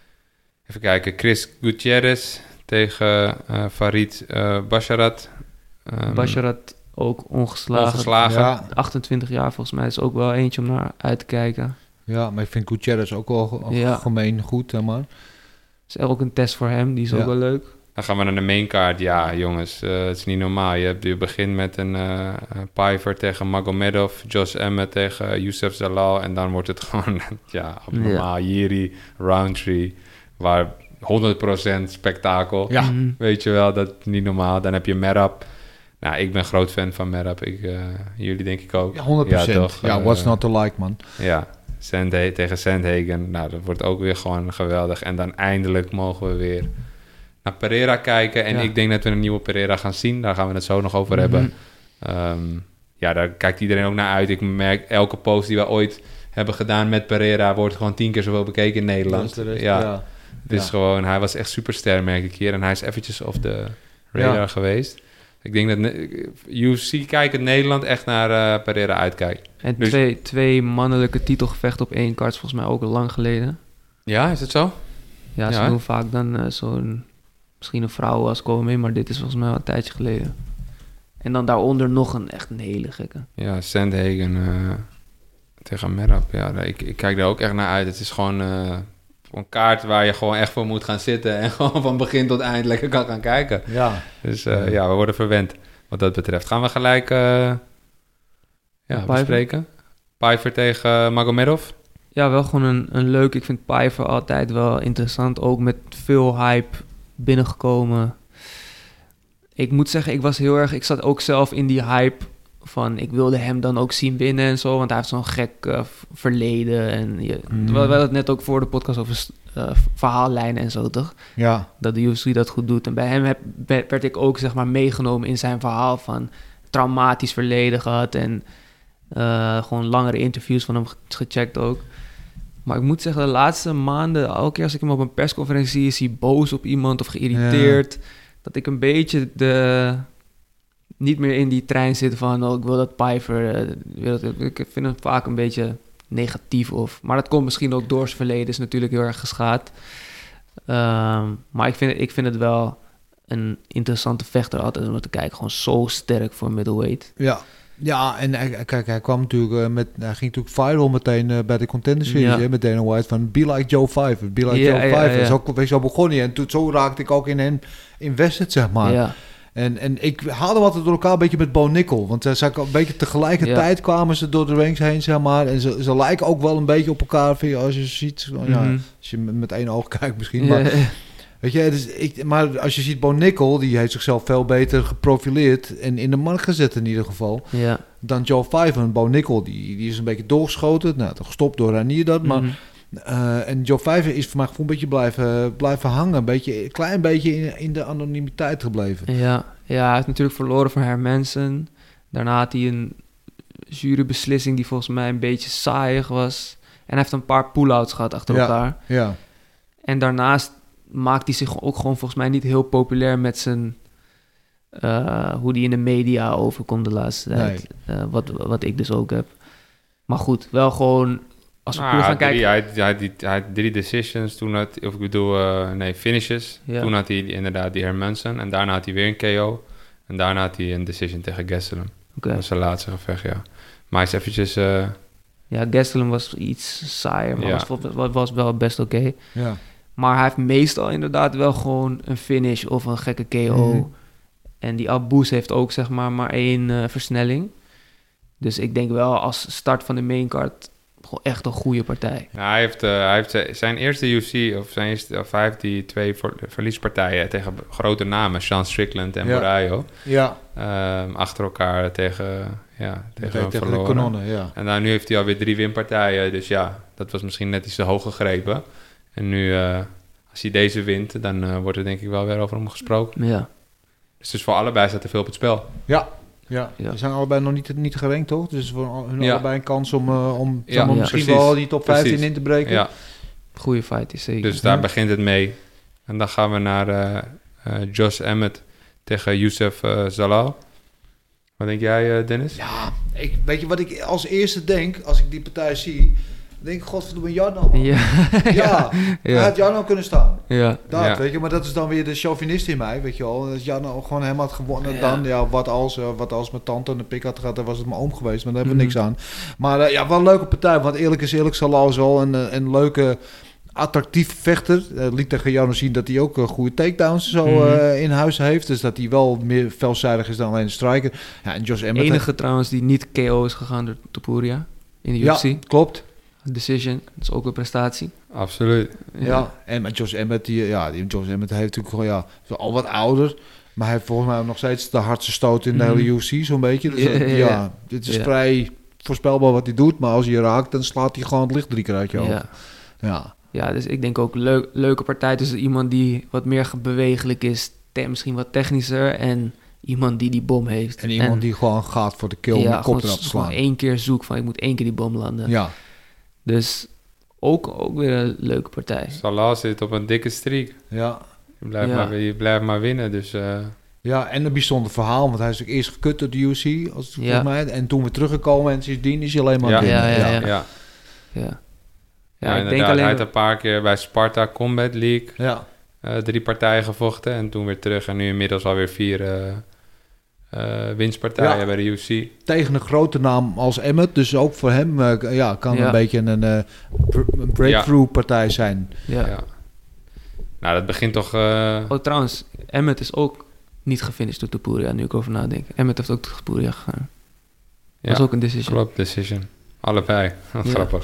Even kijken. Chris Gutierrez tegen uh, Farid uh, Basharat. Um, Basharat ook ongeslagen. ongeslagen. Ja. achtentwintig jaar volgens mij is ook wel eentje om naar uit te kijken. Ja, maar ik vind Gutierrez ook wel ge- Ja. gemeen goed, hè, man. Is ook een test voor hem, die is Ja. ook wel leuk. Dan gaan we naar de maincard. Ja, jongens. Uh, het is niet normaal. Je, hebt, je begint met een uh, Piver tegen Magomedov. Josh Emmett tegen uh, Youssef Zalal. En dan wordt het gewoon... ja, abnormaal. Jiri, Roundtree. Waar honderd procent spektakel. Ja. Mhm. Weet je wel, dat is niet normaal. Dan heb je Merab. Nou, ik ben groot fan van Merab. Ik, uh, jullie denk ik ook. Ja, honderd procent. Ja, toch? Uh, what's not to like, man. Ja, Sandha- tegen Sandhagen. Nou, dat wordt ook weer gewoon geweldig. En dan eindelijk mogen we weer naar Pereira kijken. En Ja. ik denk dat we een nieuwe Pereira gaan zien. Daar gaan we het zo nog over Mhm. hebben. Um, ja, daar kijkt iedereen ook naar uit. Ik merk elke post die we ooit hebben gedaan met Pereira... wordt gewoon tien keer zoveel bekeken in Nederland. Dat is de rest, ja. ja. Het is Ja. gewoon, hij was echt superster, merk ik hier. En hij is eventjes off de radar Ja. geweest. Ik denk dat ne- U F C kijkt in Nederland echt naar uh, Pereira uitkijkt. En Dus- twee, twee mannelijke titelgevechten op één kaart is volgens mij ook al lang geleden. Ja, is het zo? Ja, ze Ja, hè? doen vaak dan uh, zo'n... Misschien een vrouw als komen in, maar dit is volgens mij al een tijdje geleden. En dan daaronder nog een echt een hele gekke. Ja, Sandhagen uh, tegen Merab. Ja, ik, ik kijk daar ook echt naar uit. Het is gewoon uh, een kaart waar je gewoon echt voor moet gaan zitten... en gewoon van begin tot eind lekker kan gaan kijken. Ja. Dus uh, ja, we worden verwend wat dat betreft. Gaan we gelijk uh, ja, Pijver? bespreken. Pijver tegen uh, Magomedov. Ja, wel gewoon een, een leuk. Ik vind Pijver altijd wel interessant. Ook met veel hype binnengekomen. Ik moet zeggen, ik was heel erg... Ik zat ook zelf in die hype van... Ik wilde hem dan ook zien winnen en zo. Want hij heeft zo'n gek uh, verleden. En je, Mm. we, we hadden het net ook voor de podcast over uh, verhaallijnen en zo, toch? Ja. Dat de U F C dat goed doet. En bij hem heb, werd ik ook, zeg maar, meegenomen in zijn verhaal van... traumatisch verleden gehad. En uh, gewoon langere interviews van hem ge- gecheckt ook. Maar ik moet zeggen, de laatste maanden... elke keer als ik hem op een persconferentie zie... is hij boos op iemand of geïrriteerd. Dat ik een beetje de... niet meer in die trein zit van... oh, ik wil dat Pijver... Uh, wil dat- ik vind hem vaak een beetje negatief. Of, maar dat komt misschien ook door zijn verleden. Is natuurlijk heel erg geschaad. Um, maar ik vind, ik vind het wel een interessante vechter altijd om te kijken. Gewoon zo sterk voor middleweight. Ja. Ja, en hij, kijk, hij kwam natuurlijk uh, met... Hij ging natuurlijk viral meteen uh, bij de Contender Series, Ja. hè, met Dana White, van be like Joe Pfeiffer, be like Ja, Joe ja, Pfeiffer. ja. Zo, zo begon hij. En toen, zo raakte ik ook in hem invested, zeg maar. Ja, En, en ik haalde hem altijd door elkaar een beetje met Bo Nickel. Want uh, ze een beetje tegelijkertijd kwamen ze door de ranks heen, zeg maar. En ze, ze lijken ook wel een beetje op elkaar, vind je, als je ziet. Ja, Mhm. als je met, met één oog kijkt misschien. ja, Maar, weet je, dus ik, maar als je ziet Bo Nickel, die heeft zichzelf veel beter geprofileerd. En in de markt gezet in ieder geval. ja. Dan Joe Pfeiffer. En Bo Nickel, die, die is een beetje doorgeschoten. Nou, gestopt door Ranier dat. Maar, Mhm. uh, en Joe Pfeiffer is voor mij gewoon een beetje blijven, blijven hangen. Een beetje, een klein beetje in, in de anonimiteit gebleven. Ja, ja, hij heeft natuurlijk verloren van Hermansen. Daarna had hij een jurybeslissing die volgens mij een beetje saaiig was. En hij heeft een paar pull-outs gehad achter Ja. elkaar. Ja. En daarnaast maakt hij zich ook gewoon volgens mij niet heel populair met zijn... uh, hoe die in de media overkomt de laatste tijd. Uh, wat, wat ik dus ook heb. Maar goed, wel gewoon... Als we Nou, puur hij gaan had drie, kijken... hij, had, hij, had die- hij had drie decisions. Toen had, of ik bedoel, uh, nee, finishes. Ja. Toen had hij die- inderdaad die Hermansen. En daarna had hij weer een K O. En daarna had hij een decision tegen Gastelum. Oké. Dat was zijn laatste gevecht, ja. Maar hij is eventjes... uh, Ja, Gastelum was iets saaier, maar Ja. was, vol- was wel best oké. Ja. Maar hij heeft meestal inderdaad wel gewoon een finish of een gekke K O. Mhm. En die Abbouz heeft ook zeg maar maar één uh, versnelling. Dus ik denk wel als start van de maincard gewoon echt een goede partij. Ja, hij heeft, uh, hij heeft z- zijn eerste U F C, of, zijn eerste, of hij heeft die twee ver- verliespartijen tegen grote namen, Sean Strickland en Ja. Morayo, Ja. um, achter elkaar tegen, ja, tegen, Tegen, hem tegen de verloren. kanonnen, ja. En nou, nu heeft hij alweer drie winpartijen, dus ja, dat was misschien net iets te hoog gegrepen. En nu, uh, als hij deze wint, dan uh, wordt er denk ik wel weer over hem gesproken. Ja, Dus, dus voor allebei staat er veel op het spel. Ja. Ja. Ja. Ze zijn allebei nog niet, niet gerankt, toch? Dus voor al- hun Ja. allebei een kans om, uh, om Ja, zeg maar, ja. misschien Precies. wel die top vijftien Precies. in te breken. Ja, goede fight is zeker. dus daar Ja. begint het mee. En dan gaan we naar uh, uh, Josh Emmett tegen Youssef uh, Zalal. Wat denk jij, uh, Dennis? Ja, ik, weet je wat ik als eerste denk, als ik die partij zie? Dan denk ik, godverdomme, Jarno. man. Ja, Ja, hij ja, had Jarno kunnen staan. ja. Dat, Ja. weet je, maar dat is dan weer de chauvinist in mij, weet je wel. Als Jarno gewoon hem had gewonnen, Ja. dan, ja, wat als, uh, wat als mijn tante een pik had gehad, dan was het mijn oom geweest, maar daar hebben we Mhm. niks aan. Maar uh, ja, wel een leuke partij, want eerlijk is eerlijk, Salal is wel een, uh, een leuke, attractieve vechter. Uh, liet tegen Jarno zien dat hij ook uh, goede takedowns zo Mhm. uh, in huis heeft, dus dat hij wel meer veelzijdig is dan alleen de striker. Ja, en Josh Emmett... Enige trouwens die niet K O is gegaan door Topuria in de U ja, F C. klopt. Decision, dat is ook een prestatie. Absoluut. Ja, en met Josh Emmett, die, ja, die Josh Emmett heeft natuurlijk gewoon, ja, is al wat ouder, maar hij heeft volgens mij nog steeds de hardste stoot in de Mhm. hele U F C, zo'n beetje. Dus Ja, dat- ja, ja, ja. dit is Ja. vrij voorspelbaar wat hij doet, maar als hij je raakt, dan slaat hij gewoon het licht drie keer uit je ogen. Ja. Ja. Ja, dus ik denk ook leuk, leuke partij tussen iemand die wat meer bewegelijk is, te, misschien wat technischer, en iemand die die bom heeft. En iemand die gewoon gaat voor de kill om ja, de kop gewoon, eraf te gewoon slaan. één keer zoek van ik moet één keer die bom landen. Ja, Dus ook, ook weer een leuke partij. Salah zit op een dikke streak. ja. Je blijft, Ja. maar, je blijft maar winnen, dus... uh, Ja, en een bijzonder verhaal, want hij is natuurlijk eerst gekut door de U F C, als het Ja. volgens mij, en toen weer teruggekomen en sindsdien is hij alleen maar Ja. aan het Ja, winnen. ja, ja. Ja, ja, Ja, ja, ja ik denk inderdaad. alleen... Hij heeft een paar keer bij Sparta Combat League Ja. uh, drie partijen gevochten. En toen weer terug. En nu inmiddels alweer vier uh, uh, winstpartijen Ja. bij de U F C. Tegen een grote naam als Emmett, dus ook voor hem uh, ja, kan Ja. een beetje een, uh, br- een breakthrough partij zijn. Ja. Ja. Nou, dat begint toch... Uh, Oh, trouwens, Emmett is ook niet gefinished door Topuria, nu ik over nadenk. Emmett heeft ook door Topuria gegaan. Dat ja, was ook een decision. klopt, decision. Allebei. Wat Ja. grappig.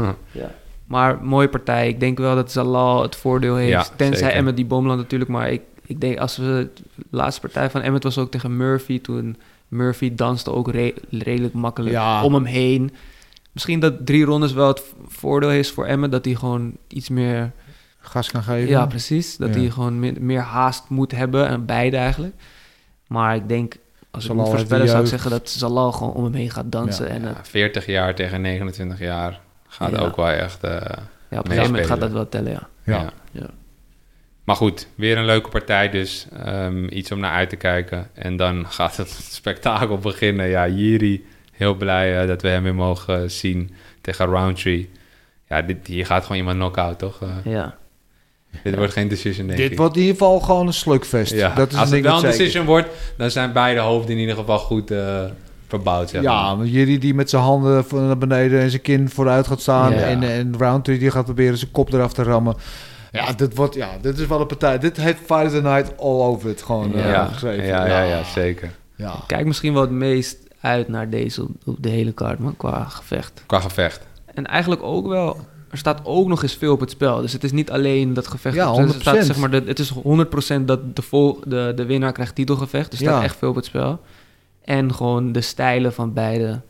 Maar mooie partij. Ik denk wel dat Zalal het voordeel heeft. Ja, Tenzij zeker. Emmett die boomland natuurlijk. Maar ik, ik denk als we... De laatste partij van Emmett was ook tegen Murphy. Toen Murphy danste ook re- redelijk makkelijk Ja. om hem heen. Misschien dat drie rondes wel het voordeel is voor Emmett. Dat hij gewoon iets meer... Gas kan geven. Ja, precies. Dat Ja. hij gewoon meer, meer haast moet hebben. En beide eigenlijk. Maar ik denk... Als ik Zalal moet heeft voorspellen de zou ik jeugd. zeggen dat Zalal gewoon om hem heen gaat dansen. Ja. En Ja, het, veertig jaar tegen negenentwintig jaar gaat Ja. ook wel echt... Uh, ja, op een meespelen. gegeven moment gaat dat wel tellen, ja. Ja. Ja. Maar goed, weer een leuke partij dus. Um, iets om naar uit te kijken. En dan gaat het spektakel beginnen. Ja, Jiri, heel blij uh, dat we hem weer mogen uh, zien tegen Roundtree. Ja, dit, hier gaat gewoon iemand knock-out, toch? Uh, Ja. dit wordt geen decision, denk Dit ik. wordt in ieder geval gewoon een slugfest. ja. Dat is Als een het ding wel een wat zeker. decision wordt, dan zijn beide hoofden in ieder geval goed uh, verbouwd. Zeg Ja, maar. want Jiri die met zijn handen van naar beneden en zijn kin vooruit gaat staan. Ja. En, en Roundtree die gaat proberen zijn kop eraf te rammen. Ja, dit, wordt, ja, dit is wel een partij. Dit heeft Fight of the Night all over it gewoon Ja. uh, ja, geschreven. ja, ja, ja, zeker. Ja. Kijk misschien wel het meest uit naar deze op, op de hele kaart, man, qua gevecht. Qua gevecht. En eigenlijk ook wel, er staat ook nog eens veel op het spel. Dus het is niet alleen dat gevecht. Ja, op- honderd er staat, procent. zeg maar, de, het is honderd procent dat de, vol, de, de winnaar krijgt titelgevecht. Er staat Ja. echt veel op het spel. En gewoon de stijlen van beide.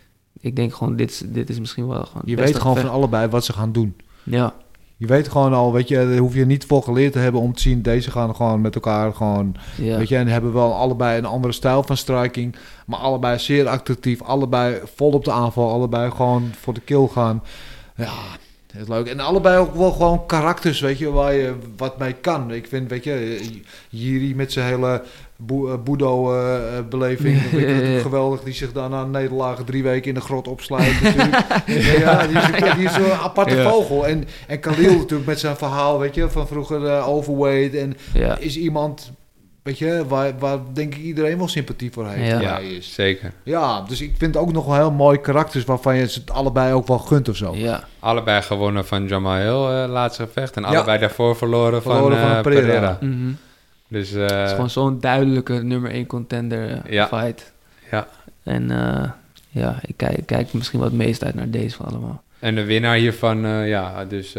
Ik denk gewoon, dit, is- dit is misschien wel gewoon het Je beste weet gewoon gevecht. van allebei wat ze gaan doen. Ja, Je weet gewoon al, weet je, daar hoef je niet voor geleerd te hebben om te zien. Deze gaan gewoon met elkaar gewoon, ja. weet je, en hebben wel allebei een andere stijl van striking. Maar allebei zeer attractief, allebei vol op de aanval, allebei gewoon voor de kill gaan. Ja, dat is leuk. En allebei ook wel gewoon karakters, weet je, waar je wat mee kan. Ik vind, weet je, Jiri met zijn hele Bo- Boedo-beleving, uh, geweldig, die zich dan na een nederlaag drie weken in de grot opsluit natuurlijk. Ja, die is, die is zo'n aparte Ja. vogel. En, en Khalil natuurlijk met zijn verhaal, weet je, van vroeger uh, overweight. En ja. is iemand, weet je, waar, waar denk ik iedereen wel sympathie voor heeft. Ja. waar Ja, hij is. zeker. Ja, dus ik vind ook nog wel heel mooie karakters waarvan je het allebei ook wel gunt of zo. ja. Allebei gewonnen van Jamal Hill, uh, laatste gevecht. En Ja. allebei daarvoor verloren, Verloren van, van uh, Pereira. Pereira. Mhm. Dus uh, Het is gewoon zo'n duidelijke nummer één contender uh, Ja. fight. ja. En uh, ja, ik kijk, ik kijk misschien wat het meest uit naar deze van allemaal. En de winnaar hiervan, uh, ja, dus uh,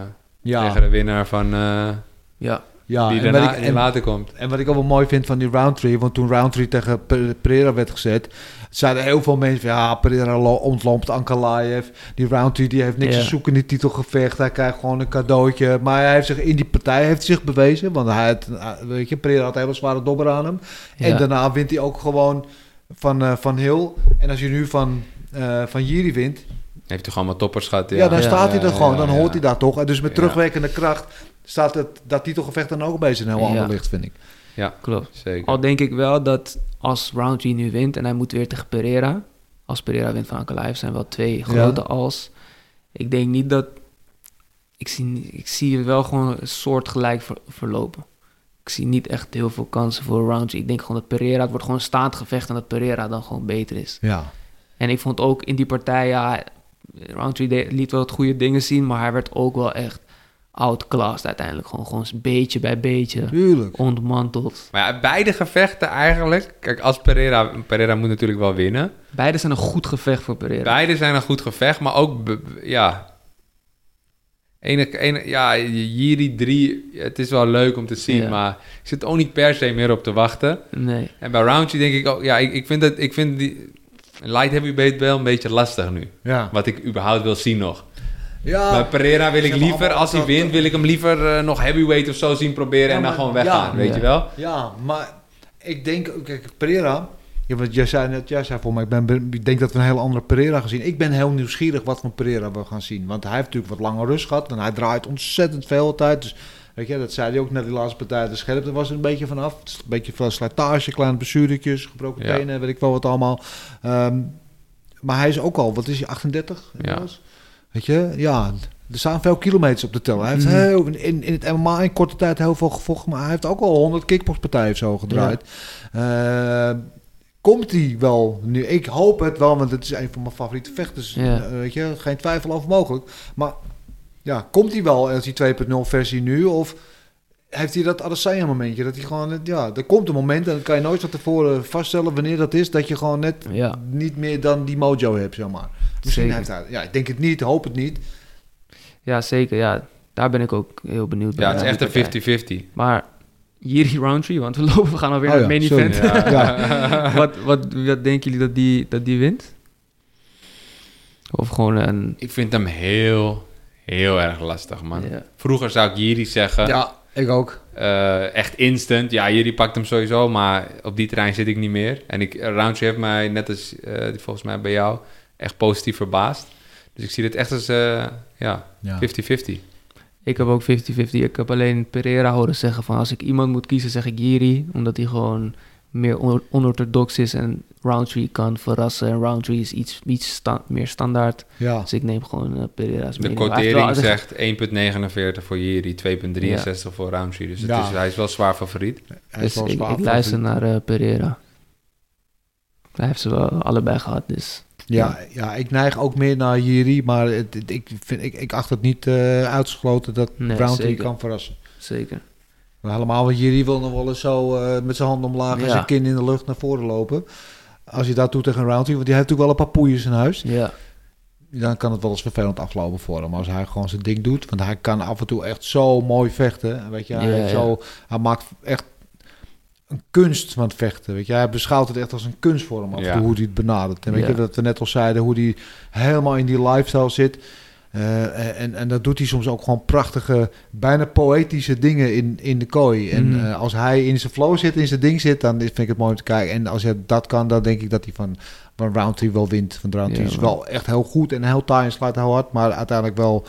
Ja, tegen de winnaar van uh, Ja, ja. die en, daarna wat ik, die en, later komt. en wat ik ook wel mooi vind van die Roundtree, want toen Roundtree tegen Pe- Pereira werd gezet, zeiden heel veel mensen van, ja, Pereira lo- ontloopt Ankalaev. Die Roundtree die heeft niks Ja. te zoeken in die titelgevecht. Hij krijgt gewoon een cadeautje. Maar hij heeft zich in die partij heeft hij zich bewezen, want hij had, weet je, Pereira had een hele zware dobber aan hem. ja. En daarna wint hij ook gewoon van, uh, van Hill. En als je nu van, uh, van Jiri wint, Heeft toch allemaal toppers gehad? ja, dan Ja, staat hij er ja, gewoon. ja, dan ja. hoort hij daar toch. En dus met Ja. terugwerkende kracht staat het, dat titelgevecht dan ook bezig in een heel Ja. ander licht, vind ik. Ja, Klopt. zeker. Al denk ik wel dat als Roundtree nu wint en hij moet weer tegen Pereira. Als Pereira wint van Ankalaev zijn wel twee grote als. Ik denk niet dat... Ik zie, ik zie wel gewoon een soort gelijk ver- verlopen. Ik zie niet echt heel veel kansen voor Roundtree. Ik denk gewoon dat Pereira... Het wordt gewoon een staand gevecht en dat Pereira dan gewoon beter is. Ja. En ik vond ook in die partij... Ja, Roundtree de- liet wel het goede dingen zien... maar hij werd ook wel echt outclassed uiteindelijk. Gewoon, gewoon beetje bij beetje Tuurlijk. ontmanteld. Maar ja, beide gevechten eigenlijk... Kijk, als Pereira... Pereira moet natuurlijk wel winnen. Beide zijn een goed gevecht voor Pereira. Beide zijn een goed gevecht, maar ook... be- be- ja... Ene, ene, ja, Jiri drie, het is wel leuk om te zien, Ja. maar ik zit ook niet per se meer op te wachten. Nee. En bij Roundtree denk ik ook, ja, ik, ik vind dat, ik vind die light heavyweight wel een beetje lastig nu. Ja. Wat ik überhaupt wil zien nog. Ja. Bij Pereira wil ik Zeg maar liever, allemaal als hij dat- wint, wil ik hem liever eh, nog heavyweight of zo zien proberen Ja, en dan maar- gewoon weggaan, ja. weet Ja. je wel? Ja, maar ik denk, kijk, Pereira, ja, want jij zei net, jij zei voor mij, ik, ben, ben- ik denk dat we een hele andere Pereira gaan zien. Ik ben heel nieuwsgierig wat voor Pereira we gaan zien, want hij heeft natuurlijk wat langer rust gehad en hij draait ontzettend veel tijd, dus Weet je, dat zei hij ook net die laatste partij. De scherpte was er een beetje vanaf. Het is een beetje veel slijtage, kleine blessuretjes, gebroken Ja. tenen, weet ik wel wat allemaal. Um, maar hij is ook al, wat is hij, achtendertig? Ja. Weet je, ja, er staan veel kilometers op de teller. Hij heeft Mhm. heel, in, in het M M A in korte tijd heel veel gevochten, maar hij heeft ook al honderd kickboxpartijen of zo gedraaid. Ja. Uh, komt hij wel nu? Ik hoop het wel, want het is een van mijn favoriete vechters. Ja. Uh, weet je, geen twijfel over mogelijk. Maar ja, komt hij wel als die twee punt nul versie nu? Of heeft hij dat Adesanya momentje? Dat hij gewoon, ja, er komt een moment en dat kan je nooit van tevoren vaststellen wanneer dat is, dat je gewoon net Ja. niet meer dan die mojo hebt, zeg maar. Misschien Zeker. heeft hij, ja, ik denk het niet, hoop het niet. Ja, zeker. Ja, daar ben ik ook heel benieuwd bij. Ja, het is echt een die partij. fifty-fifty. Maar Jiri Roundtree, want we lopen, we gaan alweer Oh naar het ja, main sorry. event. Ja. wat, wat, wat denken jullie dat die, dat die wint? Of gewoon een... Ik vind hem heel, heel erg lastig, man. Ja. Vroeger zou ik Jiri zeggen. Ja, ik ook. Uh, echt instant. Ja, Jiri pakt hem sowieso, maar op die terrein zit ik niet meer. En ik, Roundtree heeft mij, net als uh, die volgens mij bij jou, echt positief verbaasd. Dus ik zie dit echt als uh, ja, Ja. fifty-fifty. Ik heb ook fifty-fifty. Ik heb alleen Pereira horen zeggen van als ik iemand moet kiezen, zeg ik Jiri. Omdat hij gewoon meer on- onorthodox is en Roundtree kan verrassen. En Roundtree is iets, iets sta- meer standaard. Ja. Dus ik neem gewoon uh, Pereira's De mening. Hij heeft quotering wel- zegt één komma negenenveertig voor Jiri, twee komma drieënzestig voor Roundtree. Dus het Ja. is, hij is wel zwaar favoriet. Hij is Dus wel ik, zwaar ik luister favoriet. naar uh, Pereira. Hij heeft ze wel allebei gehad, dus... Ja, ja, ik neig ook meer naar Jiri, maar het, het- ik, vind, ik, ik acht het niet uh, uitgesloten dat Nee, Roundtree zeker. kan verrassen. Zeker. Maar helemaal, want Jiri wil nog wel eens zo uh, met zijn handen omlaag en Ja. zijn kin in de lucht naar voren lopen. Als je dat doet tegen Roundtree, want die heeft natuurlijk wel een paar poeiers in huis. Ja. Dan kan het wel eens vervelend aflopen voor hem. Als hij gewoon zijn ding doet. Want hij kan af en toe echt zo mooi vechten. Weet je, hij, Ja, heeft ja. Zo, hij maakt echt een kunst van het vechten. Weet je, hij beschouwt het echt als een kunstvorm. Af en Ja. toe hoe hij het benadert. En weet Ja. je, dat we net al zeiden, hoe hij helemaal in die lifestyle zit. Uh, en, en dat doet hij soms ook gewoon prachtige, bijna poëtische dingen in, in de kooi. En Mm. uh, als hij in zijn flow zit, in zijn ding zit, dan vind ik het mooi om te kijken. En als hij dat kan, dan denk ik dat hij van, van Roundtree wel wint. Van Roundtree Ja, is man. wel echt heel goed en heel taai en sluit heel hard. Maar uiteindelijk wel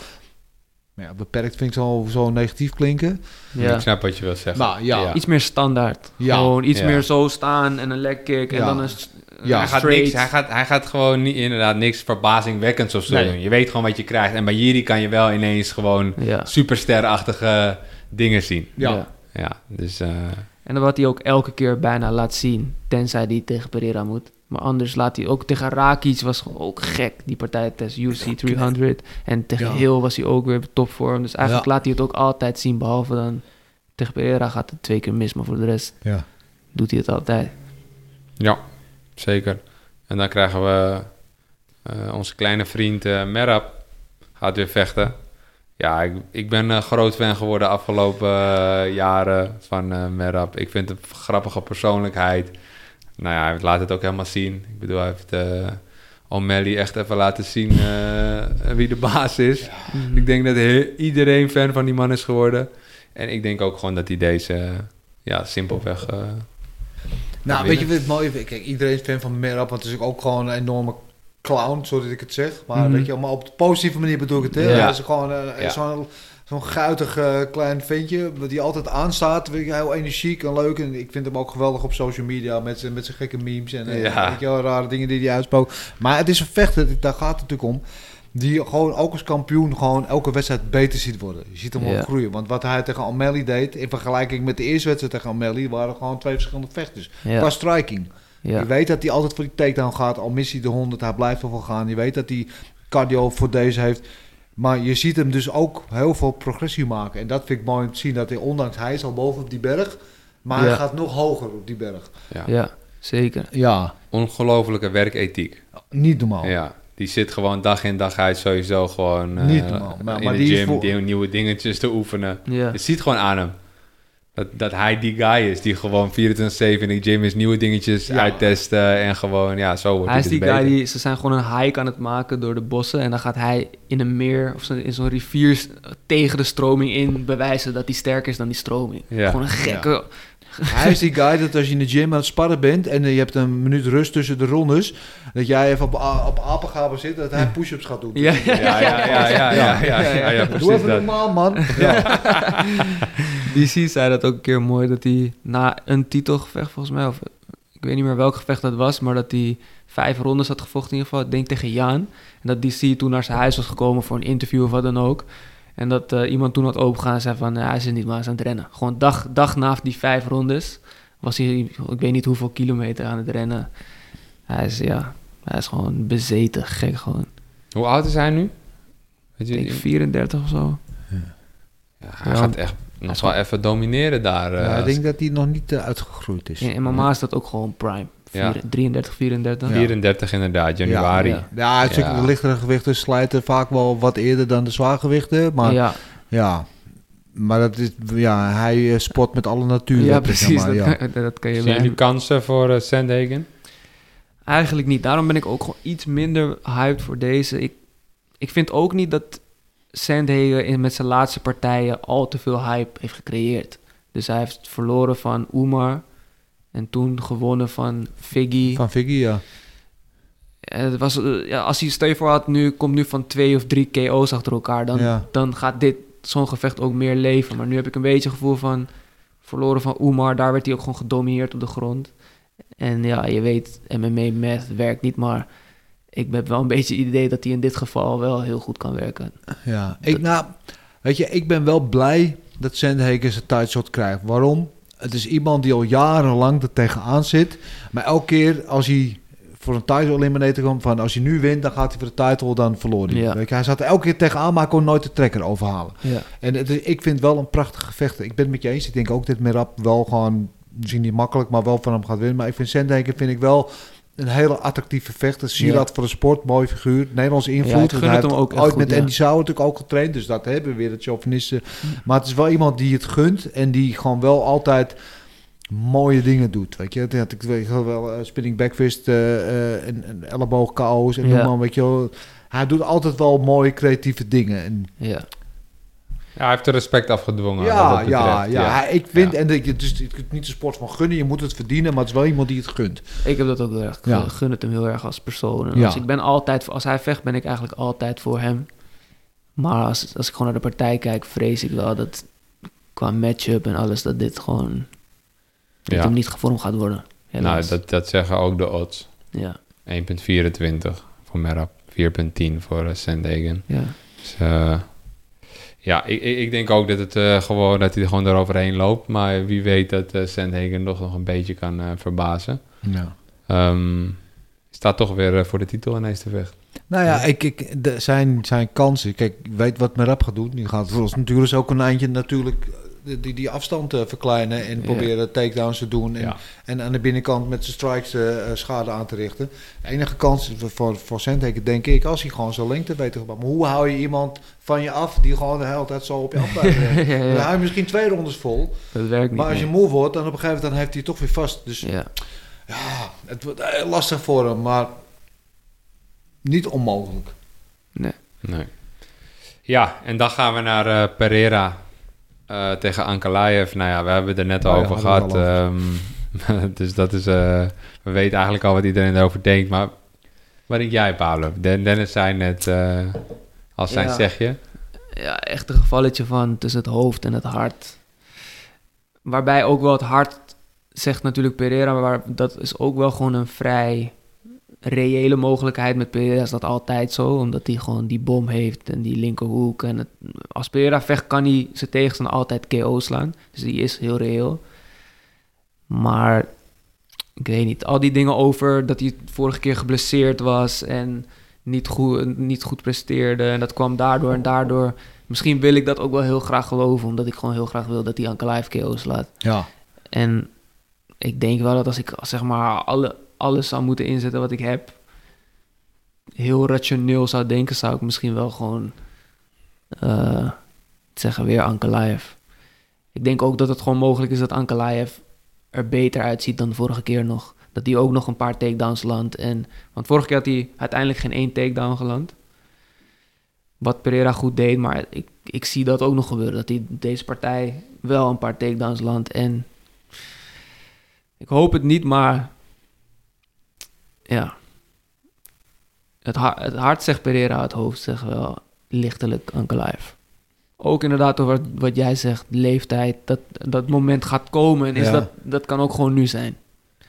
ja, beperkt vind ik zo, zo negatief klinken. Ja. Ik snap wat je wil zeggen. Nou, ja. Iets meer standaard. Ja. Gewoon iets Ja. meer zo staan en een leg kick en Ja. dan een s- Ja. hij, gaat straight. niks, hij, gaat, hij gaat gewoon niet, inderdaad niks verbazingwekkends of zo Nee. doen. Je weet gewoon wat je krijgt. En bij Jiri kan je wel ineens gewoon Ja. supersterachtige dingen zien. Ja. Ja. Ja, dus uh, En dan wat hij ook elke keer bijna laat zien, tenzij hij tegen Pereira moet. Maar anders laat hij ook tegen Rakic, was gewoon ook gek, die partij tegen U F C driehonderd. En tegen Ja. Hill was hij ook weer op topvorm. Dus eigenlijk Ja. laat hij het ook altijd zien, behalve dan tegen Pereira gaat het twee keer mis. Maar voor de rest Ja. doet hij het altijd. ja, zeker. En dan krijgen we uh, onze kleine vriend uh, Merab gaat weer vechten. Ja, ik, ik ben een groot fan geworden de afgelopen uh, jaren van uh, Merab. Ik vind het een grappige persoonlijkheid. Nou ja, hij laat het ook helemaal zien. Ik bedoel, hij heeft uh, O'Malley echt even laten zien uh, wie de baas is. Mhm. Ik denk dat he- iedereen fan van die man is geworden. En ik denk ook gewoon dat hij deze, uh, ja, simpelweg... Uh, Nou, winnen. weet je wat het mooie vind? Kijk, iedereen is fan van Merab, want het is ook gewoon een enorme clown, sorry dat ik het zeg. Maar Mhm. weet je, maar op de positieve manier bedoel ik het, hè? Ja. Hij is gewoon uh, Ja. zo'n zo'n guitig uh, klein ventje, die altijd aanstaat. Weet je, heel energiek en leuk. En ik vind hem ook geweldig op social media met zijn met zijn gekke memes en uh, Ja. weet je wel, rare dingen die hij uitspookt. Maar het is een vechter, daar gaat het natuurlijk om. Die gewoon ook als kampioen gewoon elke wedstrijd beter ziet worden. Je ziet hem Ja. ook groeien. Want wat hij tegen O'Malley deed, in vergelijking met de eerste wedstrijd tegen O'Malley, waren gewoon twee verschillende vechters. Ja. Qua striking. Ja. Je weet dat hij altijd voor die takedown gaat. Al mist hij de honderd, hij blijft ervoor gaan. Je weet dat hij cardio voor deze heeft. Maar je ziet hem dus ook heel veel progressie maken. En dat vind ik mooi om te zien. Dat hij, ondanks hij is al boven op die berg. Maar Ja. hij gaat nog hoger op die berg. ja. Ja, zeker. Ja, Ongelofelijke werkethiek. niet normaal. Ja, die zit gewoon dag in dag uit sowieso gewoon uh, Niet normaal. Maar- in maar de die is gym voor- die nieuwe dingetjes te oefenen. Ja. Je ziet gewoon aan hem dat, dat hij die guy is die gewoon vierentwintig zeven in de gym is, nieuwe dingetjes Ja. uittesten en gewoon, ja, zo wordt Hij hij is dus die guy beter. die, ze zijn gewoon een hike aan het maken door de bossen. En dan gaat hij in een meer of zo- in zo'n rivier s- tegen de stroming in bewijzen dat hij sterker is dan die stroming. Ja. Gewoon een gekke, Hij is die guy dat als je in de gym aan het sparren bent en je hebt een minuut rust tussen de rondes, dat jij even op, op apengaben zit, dat hij push-ups gaat doen. Ja, Ja, ja, ja, ja, ja, ja, ja, ja, ja, Doe precies even dat. normaal, man. Ja. D C zei dat ook een keer mooi, dat hij na een titelgevecht volgens mij, of ik weet niet meer welk gevecht dat was, maar dat hij vijf rondes had gevochten in ieder geval, ik denk tegen Jan. En dat D C toen naar zijn huis was gekomen voor een interview of wat dan ook. En dat uh, iemand toen had opengegaan en zei van, ja, hij is er niet, maar hij is aan het rennen. Gewoon dag, dag na die vijf rondes was hij, ik weet niet hoeveel kilometer aan het rennen. Hij is, ja, hij is gewoon bezeten, gek gewoon. Hoe oud is hij nu? Weet Ik je, denk vierendertig of zo. ja, hij Ja. gaat echt nog wel even domineren daar. uh, Ja, ik als- denk dat hij nog niet uh, uitgegroeid is. In M M A is dat ook gewoon prime. Ja. Vier- drieëndertig, vierendertig. vierendertig inderdaad, januari. Ja. Ja, het is ook Ja. de lichtere gewichten slijten vaak wel wat eerder dan de zwaargewichten. Maar ja, ja, maar dat is, ja, hij eh, sport met alle natuur. ja, zeg precies. maar, ja. dat, kan, dat kan je Zie bij je nu hem- kansen voor uh, Sandhagen? Eigenlijk niet. Daarom ben ik ook gewoon iets minder hyped voor deze. Ik, ik vind ook niet dat Sandhagen in, met zijn laatste partijen al te veel hype heeft gecreëerd. Dus hij heeft verloren van Umar en toen gewonnen van Figgy. Van Viggy, ja. Eh, Het was, eh, ja, als hij stel je voor had, nu komt nu van twee of drie K O's achter elkaar, dan, Ja. dan gaat dit zo'n gevecht ook meer leven. Maar nu heb ik een beetje het gevoel van verloren van Umar, daar werd hij ook gewoon gedomineerd op de grond. En ja, je weet, M M A math werkt niet, maar ik heb wel een beetje het idee dat hij in dit geval wel heel goed kan werken. Ja, ik, nou, weet je, ik ben wel blij dat Sandhagen zijn tijdshot krijgt. Waarom? Het is iemand die al jarenlang er tegenaan zit. Maar elke keer als hij voor een title eliminator komt, van als hij nu wint, dan gaat hij voor de title, dan verloor hij. Ja. Weet je, hij zat er elke keer tegenaan, maar kon nooit de trekker overhalen. Ja, En het is, ik vind het wel een prachtig gevecht. Ik ben het met je eens. Ik denk ook dat Merab wel gewoon, misschien niet makkelijk, maar wel van hem gaat winnen. Maar ik vind Sandhagen vind ik wel een hele attractieve vechter. Sieraad Ja. voor de sport, mooi figuur. Nederlandse invloed. Ja, ik gun Hij het heeft hem ook echt ooit goed, met ja. Andy Sauer natuurlijk ook getraind. Dus dat hebben we weer, het chauvinisten. Maar het is wel iemand die het gunt en die gewoon wel altijd mooie dingen doet. Weet je, dat had ik weet je wel uh, spinning backfist uh, uh, en, en elleboog K O's en Ja. noem maar, weet je wel. Hij doet altijd wel mooie creatieve dingen. En ja. Ja, hij heeft er respect afgedwongen. wat ja, dat ja, betreft. ja, Hij- ik vind, Ja. en ik, dus, ik het niet de sport van gunnen, je moet het verdienen, maar het is wel iemand die het gunt. Ik heb dat ook heel erg. Ik Ja. gun het hem heel erg als persoon. En Ja. als, ik ben altijd, als hij vecht, ben ik eigenlijk altijd voor hem. Maar als, als ik gewoon naar de partij kijk, vrees ik wel dat qua matchup en alles, dat dit gewoon dat Ja. hem niet gevormd gaat worden. Nou, Helaas. dat, dat zeggen ook de odds. Ja, één komma vierentwintig voor Merab, vier komma tien voor uh, Sandhagen. ja. Dus, uh, ja, ik, ik ik denk ook dat, het, uh, gewoon, dat hij er gewoon eroverheen loopt. Maar wie weet dat uh, Sandhagen nog, nog een beetje kan uh, verbazen. Ja. Um, staat toch weer uh, voor de titel ineens te vechten. Nou ja, ik, ik, de, zijn, zijn kansen. Kijk, ik weet wat Merab gaat doen. Die gaat volgens natuurlijk ook een eindje natuurlijk die, die afstand uh, verkleinen en Ja. proberen takedowns te doen. En, Ja. en aan de binnenkant met zijn strikes uh, schade aan te richten. De enige kans voor, voor, voor Sandhagen, denk ik, als hij gewoon zijn lengte weet te gebruiken. Maar hoe hou je iemand van je af die gewoon de hele tijd zo op je af blijft rennen? Ja, ja. Dan hou je misschien twee rondes vol. Dat werkt niet Maar als je meer. moe wordt, dan op een gegeven moment dan heeft hij het toch weer vast. Dus Ja. ja, het wordt heel lastig voor hem, maar niet onmogelijk. Nee. Nee. Ja, en dan gaan we naar uh, Pereira uh, tegen Ankalaev. Nou ja, we hebben het er net Oh ja, over hadden we gehad. het al Um, dus dat is... Uh, we weten eigenlijk al wat iedereen erover denkt. Maar wat denk jij, Paolo? Den- Dennis zei net uh, als zijn Ja. zegje. Ja, echt een gevalletje van tussen het hoofd en het hart. Waarbij ook wel het hart zegt natuurlijk Pereira, maar dat is ook wel gewoon een vrij reële mogelijkheid. Met Pereira is dat altijd zo, omdat hij gewoon die bom heeft en die linkerhoek. En het, als Pereira vecht kan hij zijn tegenstander altijd K O slaan. Dus die is heel reëel. Maar ik weet niet, al die dingen over dat hij vorige keer geblesseerd was en niet goed, niet goed presteerde. En dat kwam daardoor en daardoor. Misschien wil ik dat ook wel heel graag geloven, omdat ik gewoon heel graag wil dat hij Ankalaev K O slaat. Ja. En ik denk wel dat als ik zeg maar alle, alles zou moeten inzetten wat ik heb, heel rationeel zou denken, zou ik misschien wel gewoon uh, zeggen weer Ankalaev. Ik denk ook dat het gewoon mogelijk is dat Ankalaev er beter uitziet dan de vorige keer nog. Dat hij ook nog een paar takedowns landt. En, want vorige keer had hij uiteindelijk geen één takedown geland. Wat Pereira goed deed, maar ik, ik zie dat ook nog gebeuren. Dat hij deze partij wel een paar takedowns landt. En Ik hoop het niet, maar... Ja. Het, ha- het hart zegt Pereira, het hoofd zegt wel lichtelijk Ankalaev. Ook inderdaad over wat, wat jij zegt, leeftijd, dat dat moment gaat komen. En is Ja. dat, dat kan ook gewoon nu zijn.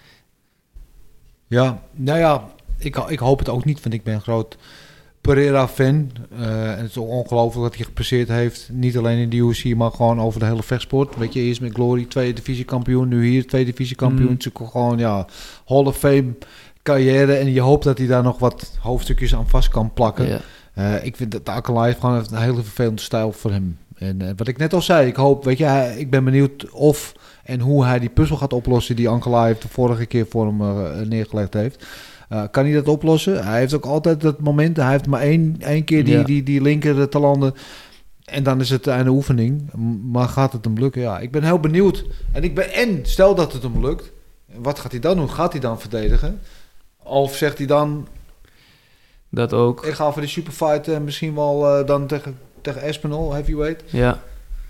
Ja, nou ja, ik, ik hoop het ook niet, want ik ben een groot Pereira-fan. Uh, en het is ongelooflijk dat hij gepasseerd heeft. Niet alleen in de U F C, maar gewoon over de hele vechtsport. Weet je, eerst met Glory, tweede divisiekampioen, nu hier tweede divisiekampioen. Mm. Het is ook gewoon, ja, Hall of Fame carrière. En je hoopt dat hij daar nog wat hoofdstukjes aan vast kan plakken. Ja. Uh, ik vind dat Ankalaev gewoon een hele vervelende stijl voor hem. En uh, wat ik net al zei, ik hoop, weet je, hij, ik ben benieuwd of en hoe hij die puzzel gaat oplossen die Ankalaev de vorige keer voor hem uh, neergelegd heeft. Uh, kan hij dat oplossen? Hij heeft ook altijd dat moment, hij heeft maar één, één keer die, Ja. die, die linker te landen. En dan is het een oefening. Maar gaat het hem lukken? Ja, ik ben heel benieuwd. En, ik ben, en stel dat het hem lukt, wat gaat hij dan doen? Gaat hij dan verdedigen? Of zegt hij dan, Dat ook. ik ga voor die superfight en misschien wel uh, dan tegen, tegen Espinol, heavyweight. Ja.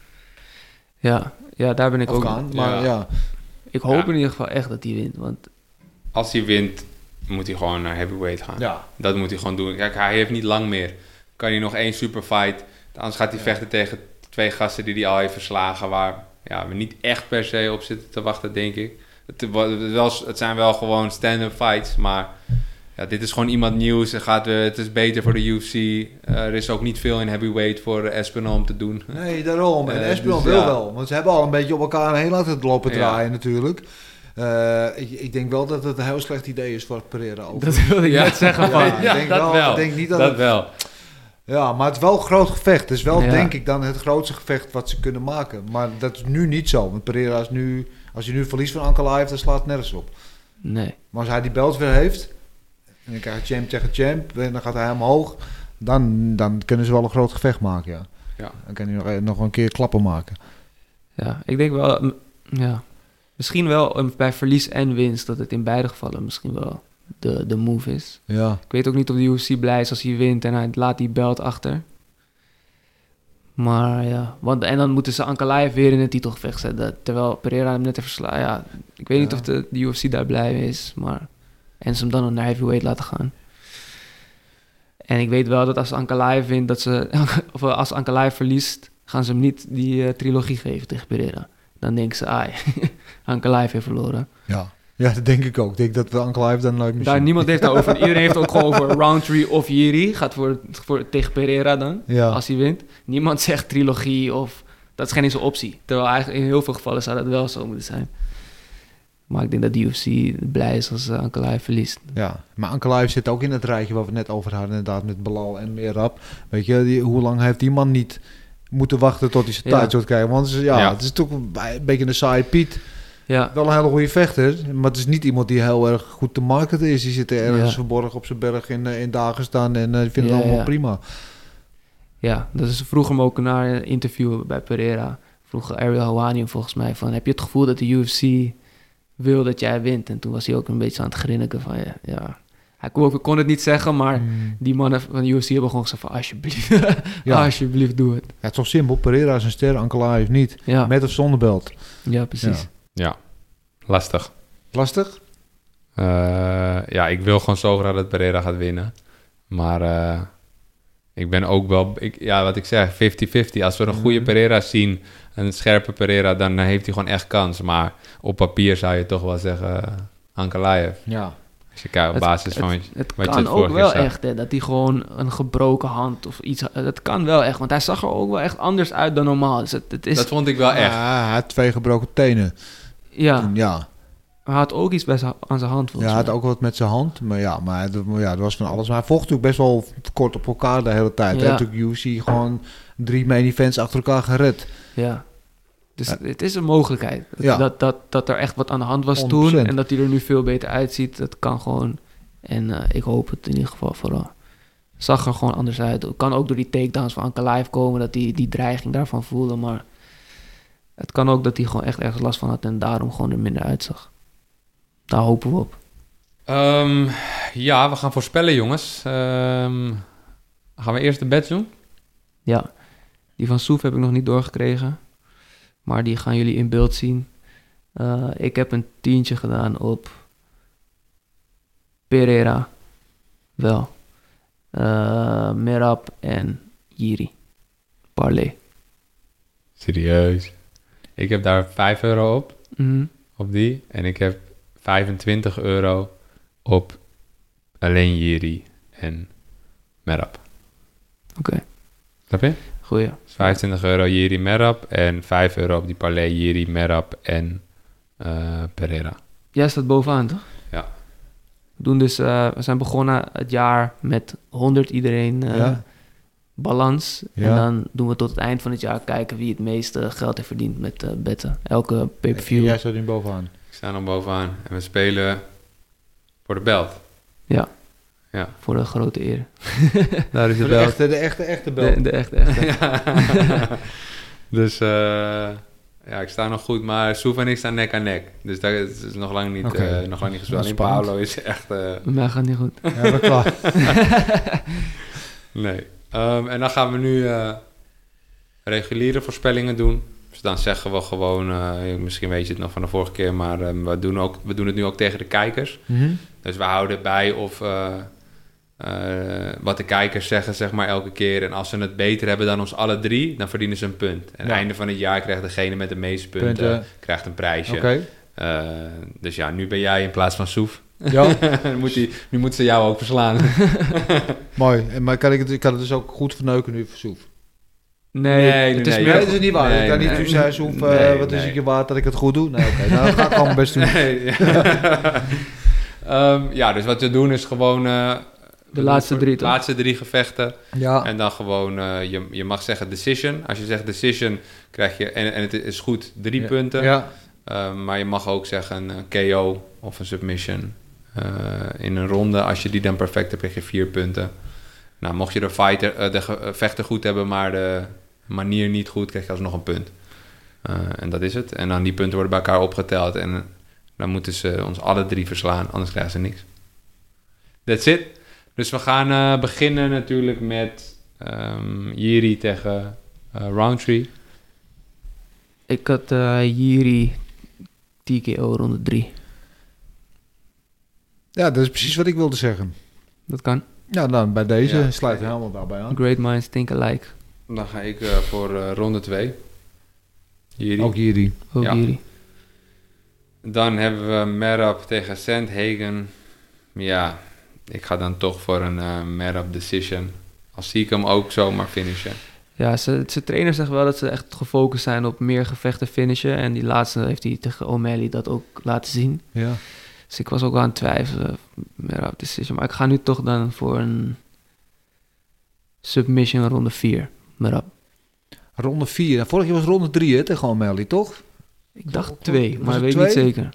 Ja, ja daar ben ik Of ook... kan, maar ja. Ja. Ik hoop Ja. in ieder geval echt dat hij wint. Want Als hij wint, moet hij gewoon naar heavyweight gaan. Ja. Dat moet hij gewoon doen. Kijk, hij heeft niet lang meer. Kan hij nog één superfight. Anders gaat hij Ja. vechten tegen twee gasten die hij al heeft verslagen. Waar ja, we niet echt per se op zitten te wachten, denk ik. Het, wa- het, wel, het zijn wel gewoon stand-up fights. Maar ja, dit is gewoon iemand nieuws. Het, gaat, weer- het is beter voor de U F C. Uh, er is ook niet veel in heavyweight voor uh, Espinol om te doen. Nee, daarom. En Eh, Espinol dus wil ja. wel. Want ze hebben al een beetje op elkaar heen laten lopen Ja. draaien natuurlijk. Uh, ik, ik denk wel dat het een heel slecht idee is voor Pereira. Over. dat wilde ik Ja. net zeggen Ja, van... ik denk dat wel, wel. Ik denk niet dat, Dat het- wel. Ja, maar het is wel een groot gevecht. Het is wel, Ja. denk ik, dan het grootste gevecht wat ze kunnen maken. Maar dat is nu niet zo. Want Pereira is nu... Als je nu verliest van Ankalaev, dan slaat het nergens op. Nee. Maar als hij die belt weer heeft... En dan krijg je champ tegen champ... En dan gaat hij omhoog... Dan, dan kunnen ze wel een groot gevecht maken, ja. Ja. Dan kan hij nog, nog een keer klappen maken. Ja, ik denk wel... mm, Ja. Misschien wel um, bij verlies en winst... dat het in beide gevallen misschien wel de, de move is. Ja. Ik weet ook niet of de U F C blij is als hij wint... en hij laat die belt achter. Maar ja... Want, en dan moeten ze Ankalaev weer in een titelgevecht zetten... terwijl Pereira hem net heeft verslagen. Ja, ik weet niet Ja. of de, de U F C daar blij mee is... maar en ze hem dan nog naar heavyweight laten gaan. En ik weet wel dat als Ankalaev wint... dat ze, of als Ankalaev verliest... gaan ze hem niet die uh, trilogie geven tegen Pereira. Dan denken ze, ai, Ankalaev heeft verloren. Ja. Ja, dat denk ik ook. Ik denk dat we Ankalaev dan nooit meer Daar, zien. niemand heeft daarover. Iedereen heeft ook gewoon over Roundtree of Jiri. Gaat voor, voor, tegen Pereira dan, Ja. als hij wint. Niemand zegt trilogie of... Dat is geen eens een optie. Terwijl eigenlijk in heel veel gevallen zou dat wel zo moeten zijn. Maar ik denk dat de U F C blij is als uh, Ankalaev verliest. Ja, maar Ankalaev zit ook in het rijtje waar we het net over hadden, inderdaad, met Belal en Merab. Weet je, die, hoe lang heeft die man niet moeten wachten tot hij zijn Ja. tijd zou krijgen? Want het is, ja, Ja. het is toch een, een beetje een saaie Piet. Ja, Wel een hele goede vechter, maar het is niet iemand die heel erg goed te marketen is. Die zit er ergens Ja. verborgen op zijn berg in, uh, in Dagestan en uh, die vindt Ja, het allemaal ja. prima. ja, dus ze vroegen hem ook naar een interview bij Pereira. Vroeg Ariel Helwani hem volgens mij van... Heb je het gevoel dat de U F C wil dat jij wint? En toen was hij ook een beetje aan het grinniken van... Ja, ja. Hij kon, ook, kon het niet zeggen, maar Mm. die mannen van de U F C hebben gewoon gezegd van... Alsjeblieft, Ja. alsjeblieft, doe het. Ja, het is toch simpel, Pereira is een ster, Ankalaev niet. Ja, Met of zonder belt. ja precies. Ja. Ja, lastig. Lastig? Uh, ja, ik wil gewoon zo graag dat Pereira gaat winnen. Maar uh, ik ben ook wel... Ik, ja, wat ik zeg, vijftig vijftig. Als we een goede Mhm. Pereira zien, een scherpe Pereira... dan heeft hij gewoon echt kans. Maar op papier zou je toch wel zeggen... Uh, Ankalaev. Ja. Als je kijkt op Het- basis van... Het, het wat je kan het ook vorige wel keer zag. echt, hè, dat hij gewoon een gebroken hand of iets... Dat kan wel echt, want hij zag er ook wel echt anders uit dan normaal. Dus het, het is... Dat vond ik wel echt. Ja, hij had twee gebroken tenen. ja, Toen, ja. hij had ook iets bij zijn, aan zijn hand, Ja, volgens hij had mij. ook wat met zijn hand. Maar ja, maar het, maar ja, het was van alles. Maar hij vocht natuurlijk best wel kort op elkaar de hele tijd. Ja. Hij heeft natuurlijk U F C gewoon drie main events achter elkaar gered. Ja. Dus Ja. het is een mogelijkheid. Dat, Ja. dat, dat, dat er echt wat aan de hand was honderd toen. procent. En dat hij er nu veel beter uitziet. Dat kan gewoon. En uh, ik hoop het in ieder geval vooral. Zag er gewoon anders uit. Het kan ook door die takedowns van Ankalaev komen. Dat hij die dreiging daarvan voelde. Maar het kan ook dat hij gewoon echt ergens last van had. En daarom gewoon er minder uitzag. Daar hopen we op. Um, ja, we gaan voorspellen, jongens. Um, gaan we eerst de bets doen? Ja. Die van Soef heb ik nog niet doorgekregen. Maar die gaan jullie in beeld zien. Uh, ik heb een tientje gedaan op Pereira. Wel. Uh, Merab en Jiri. Parlay. Serieus? Ik heb daar vijf euro op. Mm-hmm. Op die. En ik heb vijfentwintig euro op alleen Jiri en Merab. Oké. Okay. Snap je? Goeie. Dus vijfentwintig euro Jiri Merab en vijf euro op die Parlay Jiri Merab en uh, Pereira. Jij staat bovenaan, toch? Ja. We, doen dus, uh, we zijn begonnen het jaar met honderd iedereen uh, ja. balans. Ja. En dan doen we tot het eind van het jaar kijken wie het meeste geld heeft verdiend met uh, betten. Elke pay-per-view. Jij staat nu bovenaan. Ik sta nog bovenaan. En we spelen voor de belt. Ja. Ja. Voor de grote eer. Daar is de, de belt. Echte, de echte, echte belt. De, de echte, echte. Ja. Dus uh, ja, ik sta nog goed, maar Soef en ik staan nek aan nek. Dus dat is, is nog lang niet, okay. uh, nog lang niet gespeeld. Alleen Paolo is echt... Uh... Bij mij gaat niet goed. Ja, we klaar. Nee. Um, en dan gaan we nu uh, reguliere voorspellingen doen. Dus dan zeggen we gewoon... Uh, misschien weet je het nog van de vorige keer, maar um, we, doen ook, we doen het nu ook tegen de kijkers. Mm-hmm. Dus we houden bij of... Uh, Uh, wat de kijkers zeggen, zeg maar, elke keer. En als ze het beter hebben dan ons alle drie, dan verdienen ze een punt. En ja. einde van het jaar krijgt degene met de meeste punten, punten. krijgt een prijsje. Okay. Uh, dus ja, nu ben jij in plaats van Soef. Ja. moet die, nu moet ze jou ook verslaan. Mooi. En, maar kan ik, het, kan het dus ook goed verneuken nu voor Soef? Nee, nee, het is nee, meer... Nee, dat is niet waar. Nee, ik kan nee, niet u zeggen, Soef, uh, nee, wat nee. is het je waard dat ik het goed doe? Nee, oké. Okay. Nou, dan ga ik gewoon mijn best doen. Nee. um, ja, dus wat we doen is gewoon... Uh, De laatste drie, De laatste drie gevechten. Ja. En dan gewoon, uh, je, je mag zeggen decision. Als je zegt decision, krijg je, en, en het is goed, drie ja. punten. Ja. Uh, maar je mag ook zeggen een K O of een submission uh, in een ronde. Als je die dan perfect hebt, krijg je vier punten. Nou, mocht je de, fighter, uh, de ge- vechter goed hebben, maar de manier niet goed, krijg je alsnog een punt. Uh, en dat is het. En dan die punten worden bij elkaar opgeteld. En dan moeten ze ons alle drie verslaan, anders krijgen ze niks. That's it. Dus we gaan uh, beginnen natuurlijk met um, Jiri tegen uh, Roundtree. Ik had uh, Jiri T K O ronde drie. Ja, dat is precies wat ik wilde zeggen. Dat kan. Ja, dan bij deze ja. sluit hij helemaal daarbij aan. Great minds think alike. Dan ga ik uh, voor uh, ronde twee. Jiri. Ook Jiri. Ook ja. Jiri. Dan hebben we Merab tegen Sandhagen. Ja... Ik ga dan toch voor een uh, Merab decision. Al zie ik hem ook zomaar finishen. Ja, ze, ze trainer zegt wel dat ze echt gefocust zijn op meer gevechten finishen. En die laatste heeft hij tegen O'Malley dat ook laten zien. Ja. Dus ik was ook wel aan het twijfelen. Merab decision. Maar ik ga nu toch dan voor een submission ronde vier. Merab. Ronde vier. Vorig jaar was ronde drie hè, tegen O'Malley, toch? Ik dacht twee, maar weet twee? niet zeker.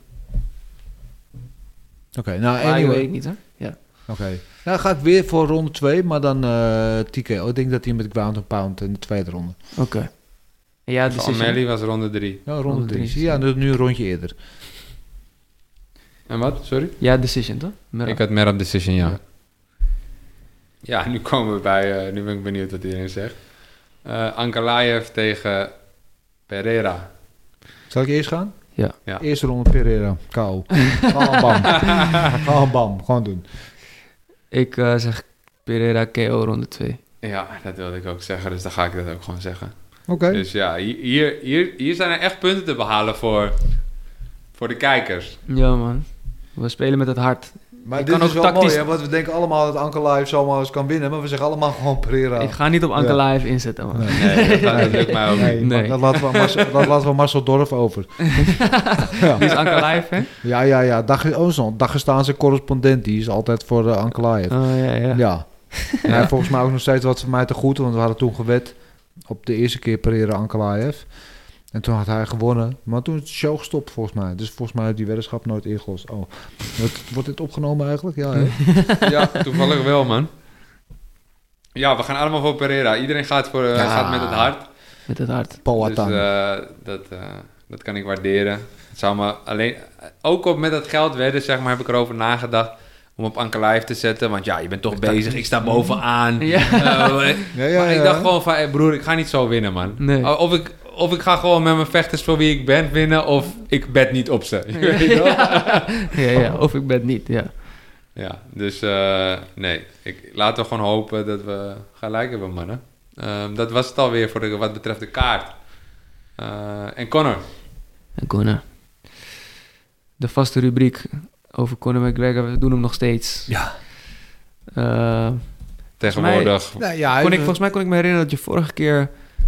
Oké, okay, nou anyway. anyway. weet ik niet, hè? Ja. Oké. Okay. Nou, ga ik weer voor ronde twee, maar dan uh, T K O. Ik denk dat hij met ground and pound in de tweede ronde. Oké. Okay. Ja, dus O'Malley was ronde drie. Ja, ronde, ronde drie. drie. Ja, nu, nu een rondje eerder. En wat? Sorry? Ja, decision, toch? Merab. Ik had Merab decision, ja. Ja, ja nu komen we bij... Uh, nu ben ik benieuwd wat iedereen zegt. Uh, Ankalaev tegen Pereira. Zal ik eerst gaan? Ja. ja. Eerste ronde Pereira. K O. Gewoon bam. Gewoon bam. Gewoon doen. Ik uh, zeg Pereira K O ronde twee. Ja, dat wilde ik ook zeggen. Dus dan ga ik dat ook gewoon zeggen. Oké. Okay. Dus ja, hier, hier, hier zijn er echt punten te behalen voor, voor de kijkers. Ja, man. We spelen met het hart. Maar ik dit kan is ook wel tactisch... mooi, hè? Want we denken allemaal dat Ankalaev zomaar eens kan winnen, maar we zeggen allemaal gewoon Pereira. Ik ga niet op Ankalaev ja. inzetten, man. Nee, nee, dat, dat lukt mij ook nee, niet. Nee. Dat, laten we Marcel, dat laten we Marcel Dorf over. Ja. Die is Ankalaev, hè? Ja, ja, ja. Dag, oh, zo'n Dagestaanse correspondent, die is altijd voor uh, Ankalaev. Oh, ja, ja. Ja. En hij heeft volgens mij ook nog steeds wat voor mij te goed, want we hadden toen gewed op de eerste keer Pereira Ankalaev. En toen had hij gewonnen. Maar toen is de show gestopt, volgens mij. Dus volgens mij heeft die weddenschap nooit ingelost. Oh, wordt, wordt dit opgenomen eigenlijk? Ja, hè? Ja, toevallig wel, man. Ja, we gaan allemaal voor Pereira. Iedereen gaat, voor, uh, ja. gaat met het hart. Met het hart. Dus uh, dat, uh, dat kan ik waarderen. Het zou me alleen... Ook op met dat geld wedden, zeg maar, heb ik erover nagedacht... om op Ankalaev te zetten. Want ja, je bent toch bezig. Ik sta bovenaan. Ja. Uh, ja, ja, maar ik dacht gewoon van... Hey, broer, ik ga niet zo winnen, man. Nee. Of ik... of ik ga gewoon met mijn vechters voor wie ik ben winnen, of ik bet niet op ze. Je weet wel? ja, ja, of ik ben niet, ja. Ja, dus uh, nee, ik, laten we gewoon hopen dat we gelijk hebben, mannen. Um, dat was het alweer voor de, wat betreft de kaart. Uh, en Conor. En Conor. De vaste rubriek over Conor McGregor, we doen hem nog steeds. Ja. Uh, Tegenwoordig. Mij, nou, ja, kon ik, volgens mij kon ik me herinneren dat je vorige keer...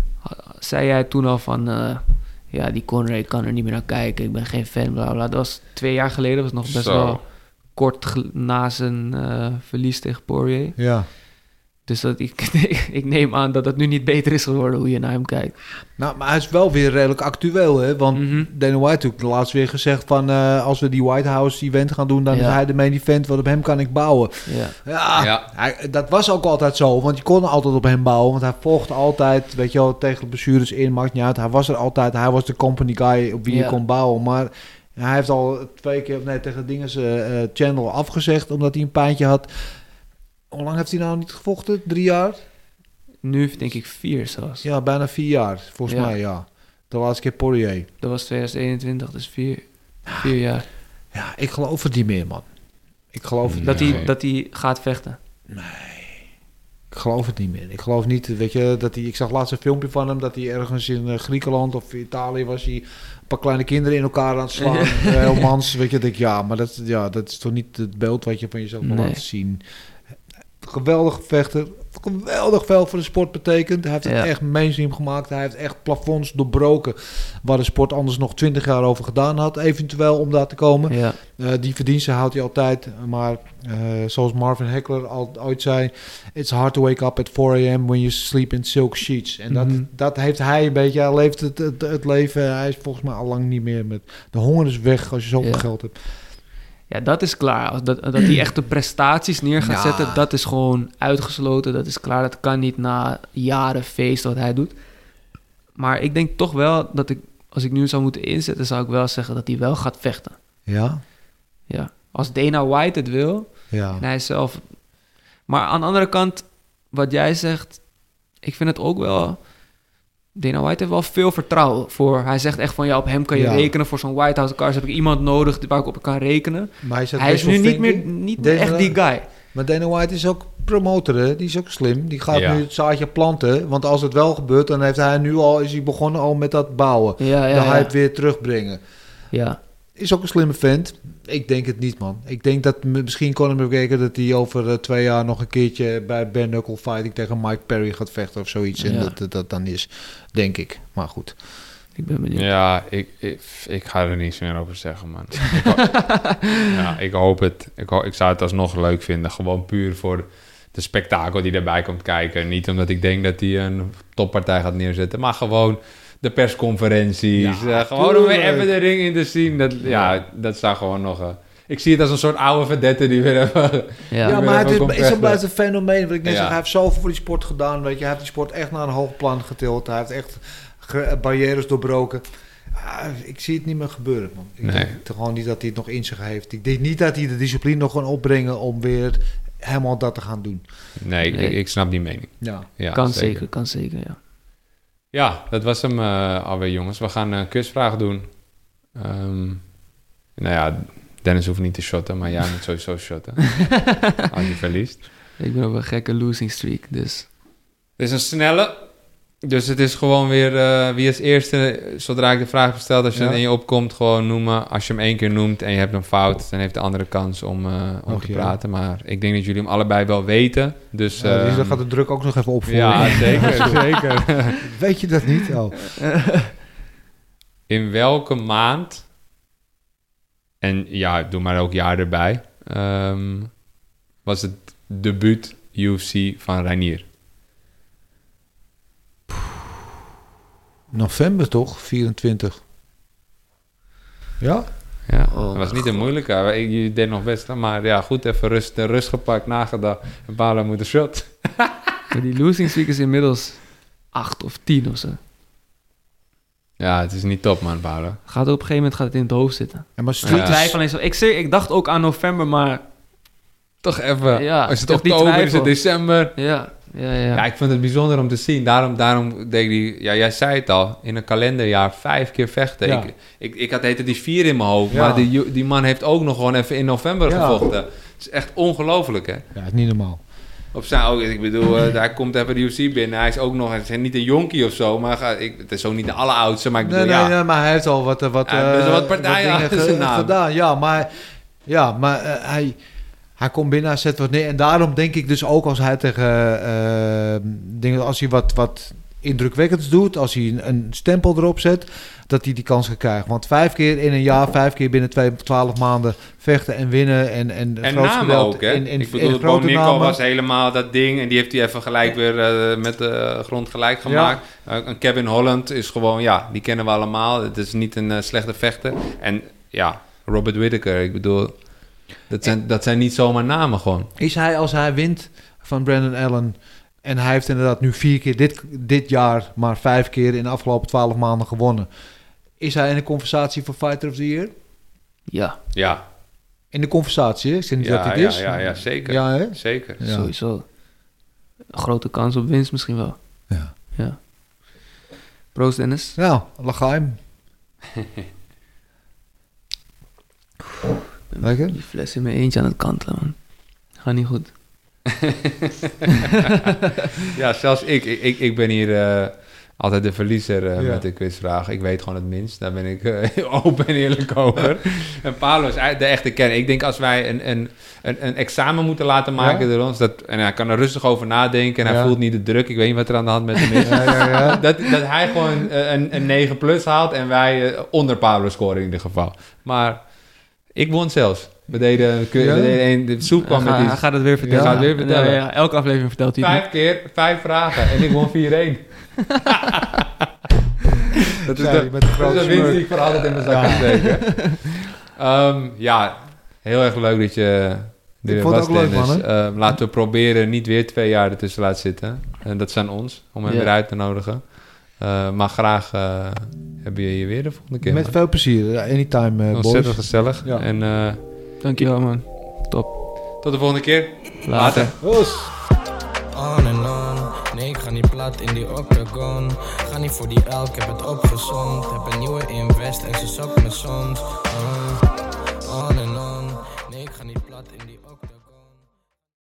zei jij toen al van... Uh, ja, die Conor, ik kan er niet meer naar kijken. Ik ben geen fan, bla bla. Dat was twee jaar geleden. Dat was nog best Zo. wel kort ge- na zijn uh, verlies tegen Poirier. Ja. Dus dat, ik, ik neem aan dat het nu niet beter is geworden hoe je naar hem kijkt. Nou, maar hij is wel weer redelijk actueel, hè? Want mm-hmm. Dana White heeft laatst weer gezegd van... Uh, als we die White House event gaan doen... dan ja. is hij de main event, want op hem kan ik bouwen. Ja, ja, ja. Hij, dat was ook altijd zo. Want je kon altijd op hem bouwen. Want hij vocht altijd, weet je wel, tegen de blessures in. Maakt niet uit. Hij was er altijd. Hij was de company guy op wie ja. je kon bouwen. Maar hij heeft al twee keer... nee, tegen dingen uh, uh, Channel afgezegd... omdat hij een pijntje had... Hoe lang heeft hij nou niet gevochten? Drie jaar? Nu denk ik vier zelfs. Ja, bijna vier jaar. Volgens ja. mij, ja. De laatste keer Poirier. Dat was twintig eenentwintig, dus vier, vier jaar. Ja, ik geloof het niet meer, man. Ik geloof het dat niet hij, dat hij gaat vechten? Nee. Ik geloof het niet meer. Ik geloof niet, weet je, dat hij... Ik zag laatst een filmpje van hem... dat hij ergens in uh, Griekenland of Italië was... hij een paar kleine kinderen in elkaar aan het slaan. uh, heel mans, weet je. Dat ik, ja, maar dat, ja, dat is toch niet het beeld... wat je van jezelf wil nee. laten zien... Geweldige vechter. Geweldig veel voor de sport betekent. Hij heeft het ja. echt mainstream gemaakt. Hij heeft echt plafonds doorbroken. Waar de sport anders nog twintig jaar over gedaan had. Eventueel om daar te komen. Ja. Uh, die verdiensten houdt hij altijd. Maar uh, zoals Marvin Hagler al ooit zei. It's hard to wake up at four a.m. when you sleep in silk sheets. En dat, mm-hmm. dat heeft hij een beetje. Hij leeft het, het, het leven. Hij is volgens mij al lang niet meer met... De honger is weg als je zoveel ja. geld hebt. Ja, dat is klaar. Dat, dat hij echt de prestaties neer gaat ja. zetten, dat is gewoon uitgesloten. Dat is klaar. Dat kan niet na jaren feest wat hij doet. Maar ik denk toch wel dat ik, als ik nu zou moeten inzetten, zou ik wel zeggen dat hij wel gaat vechten. Ja? Ja. Als Dana White het wil, ja. en hij zelf... Maar aan de andere kant, wat jij zegt, ik vind het ook wel... Dana White heeft wel veel vertrouwen voor. Hij zegt echt van, ja, op hem kan je ja. rekenen. Voor zo'n White House cars heb ik iemand nodig waar ik op kan rekenen. Maar hij, hij is nu niet meer, niet meer echt die guy. Maar Dana White is ook promotor, hè? Die is ook slim. Die gaat ja. nu het zaadje planten. Want als het wel gebeurt, dan heeft hij nu al, is hij begonnen al met dat bouwen. Ja, ja, de hype ja. weer terugbrengen. Ja. Is ook een slimme vent. Ik denk het niet, man. Ik denk dat misschien Conor McGregor dat hij over uh, twee jaar nog een keertje bij bare knuckle fighting tegen Mike Perry gaat vechten of zoiets. Ja. En dat, dat dat dan is, denk ik. Maar goed. Ik ben benieuwd. Ja, ik, ik, ik ga er niets meer over zeggen, man. ik, ho- ja, ik hoop het. Ik, ho- ik zou het alsnog leuk vinden. Gewoon puur voor de spektakel die erbij komt kijken. Niet omdat ik denk dat hij een toppartij gaat neerzetten, maar gewoon... de persconferenties. Ja, uh, gewoon om weer even de ring in te zien. Dat, ja, ja, dat zou gewoon nog... Uh, ik zie het als een soort oude verdette die weer even... Ja, ja maar het is, is ook blijft een fenomeen. Wat ik net ja. zeg, hij heeft zoveel voor die sport gedaan. Weet je, hij heeft die sport echt naar een hoog plan getild. Hij heeft echt ge- barrières doorbroken. Uh, ik zie het niet meer gebeuren, man. Ik nee. denk gewoon niet dat hij het nog in zich heeft. Ik denk niet dat hij de discipline nog kan opbrengen om weer helemaal dat te gaan doen. Nee, nee. Ik, ik snap die mening. Ja. Ja, kan zeker. zeker, kan zeker, ja. Ja, dat was hem uh, alweer, jongens. We gaan een uh, quizvraag doen. Um, nou ja, Dennis hoeft niet te shotten, maar jij moet sowieso shotten. Als je verliest. Ik ben op een gekke losing streak, dus... Het is een snelle. Dus het is gewoon weer uh, wie als eerste, zodra ik de vraag heb gesteld, als je ja. in je opkomt, gewoon noemen. Als je hem één keer noemt en je hebt een fout, dan heeft de andere kans om, uh, om Och, te ja. praten. Maar ik denk dat jullie hem allebei wel weten. Dus, ja, uh, dus dan gaat de druk ook nog even opvoeren. Ja, zeker, zeker. Weet je dat niet? Oh. In welke maand, en ja, doe maar ook jaar erbij, um, was het debuut U F C van Reinier? November toch? vierentwintig. Ja? Ja, oh, dat was niet een moeilijke. Je deed nog best, maar ja, goed, even rust, rust gepakt, nagedacht. Een paar moet een shot. Die losing streak is inmiddels acht of tien of zo. Ja, het is niet top, man, Paolo. Gaat op een gegeven moment gaat het in het hoofd zitten. En maar streak ja. is... ik, zeg, ik dacht ook aan november, maar... Toch even. Ja, is het oktober, is het december? Ja. Ja, ja. Ja, ik vind het bijzonder om te zien. Daarom, daarom denk ik, ja, jij zei het al, in een kalenderjaar vijf keer vechten. Ja. Ik, ik, ik had heette die vier in mijn hoofd, Ja. maar die, die man heeft ook nog gewoon even in november Ja. gevochten. Het is echt ongelooflijk, hè? Ja, het is niet normaal. Op zijn, ook, ik bedoel, uh, hij komt even de U F C binnen. Hij is ook nog, hij is niet een jonkie of zo, maar ga, ik, het is ook niet de alleroudste, maar ik bedoel, Nee, nee, ja. nee, maar hij heeft al wat, eh, wat, Ja, best wel eh, wat partijen dingen achter ge- zijn naam. gedaan. Ja, maar, ja, maar uh, hij, hij komt binnen, hij zet wat neer. En daarom denk ik dus ook als hij tegen uh, dingen, als hij wat, wat indrukwekkends doet, als hij een, een stempel erop zet, dat hij die kans gaat krijgen. Want vijf keer in een jaar, vijf keer binnen twee, twaalf maanden vechten en winnen. En, en, En namen ook, hè? In, in, ik bedoel, in grote Bo Nickal namen. was helemaal dat ding. En die heeft hij even gelijk weer uh, met de grond gelijk gemaakt. Ja. Uh, Kevin Holland is gewoon, ja, die kennen we allemaal. Het is niet een uh, slechte vechter. En ja, Robert Whittaker, ik bedoel, dat zijn, dat zijn niet zomaar namen gewoon. Is hij, als hij wint van Brandon Allen, en hij heeft inderdaad nu vier keer dit, dit jaar, maar vijf keer in de afgelopen twaalf maanden gewonnen. Is hij in de conversatie voor Fighter of the Year? Ja, Ja, In de conversatie, hè? Ik zeg niet dat ja, het ja, is. ja, ja, zeker. Ja, hè? Zeker. Ja. sowieso. Een grote kans op winst misschien wel. Ja. Ja. Proost, Dennis. Nou, Lagaim. Lekker? Die fles in mijn eentje aan het kantelen, man. Gaat niet goed. Ja, zelfs ik. Ik, ik, ik ben hier uh, altijd de verliezer uh, Ja. met de quizvragen. Ik weet gewoon het minst. Daar ben ik uh, open en eerlijk over. En Paolo is de echte kenner. Ik denk als wij een, een, een, een examen moeten laten maken Ja. door ons... Dat, en hij kan er rustig over nadenken en hij Ja. voelt niet de druk. Ik weet niet wat er aan de hand met hem is. Ja, ja, ja. Dat, dat hij gewoon uh, een, een negen plus haalt en wij uh, onder Pablo scoren in ieder geval. Maar ik won zelfs. We deden, we Ja. deden een, de soep kwam Hij, met ga- die hij gaat het weer vertellen. Hij gaat het weer vertellen. Ja, ja, elke aflevering vertelt hij het. vijf keer, vijf vragen en ik won vier-één. Dat is Ja, de, met de dat grote is de winst smurk. die ik voor altijd in mijn zak Ja. kan steken. Um, ja, heel erg leuk dat je er Ik vond was, het ook leuk, Dennis. man, Um, laten we proberen niet weer twee jaar ertussen te laten zitten. En dat zijn ons, om hem Ja. weer uit te nodigen. Uh, maar graag uh, hebben we je weer de volgende keer. Met man. veel plezier. Ja, anytime, uh, boys. Ontzettend gezellig. Ja. En uh, Dankjewel, man. Top. tot de volgende keer. Later. Oes. On en on, nee ik ga niet plat in die octagon. Ga niet voor die elk, ik heb het opgezond. Heb een nieuwe invest en ze zokt me soms. Uh, on en on, nee ik ga niet plat in die octagon.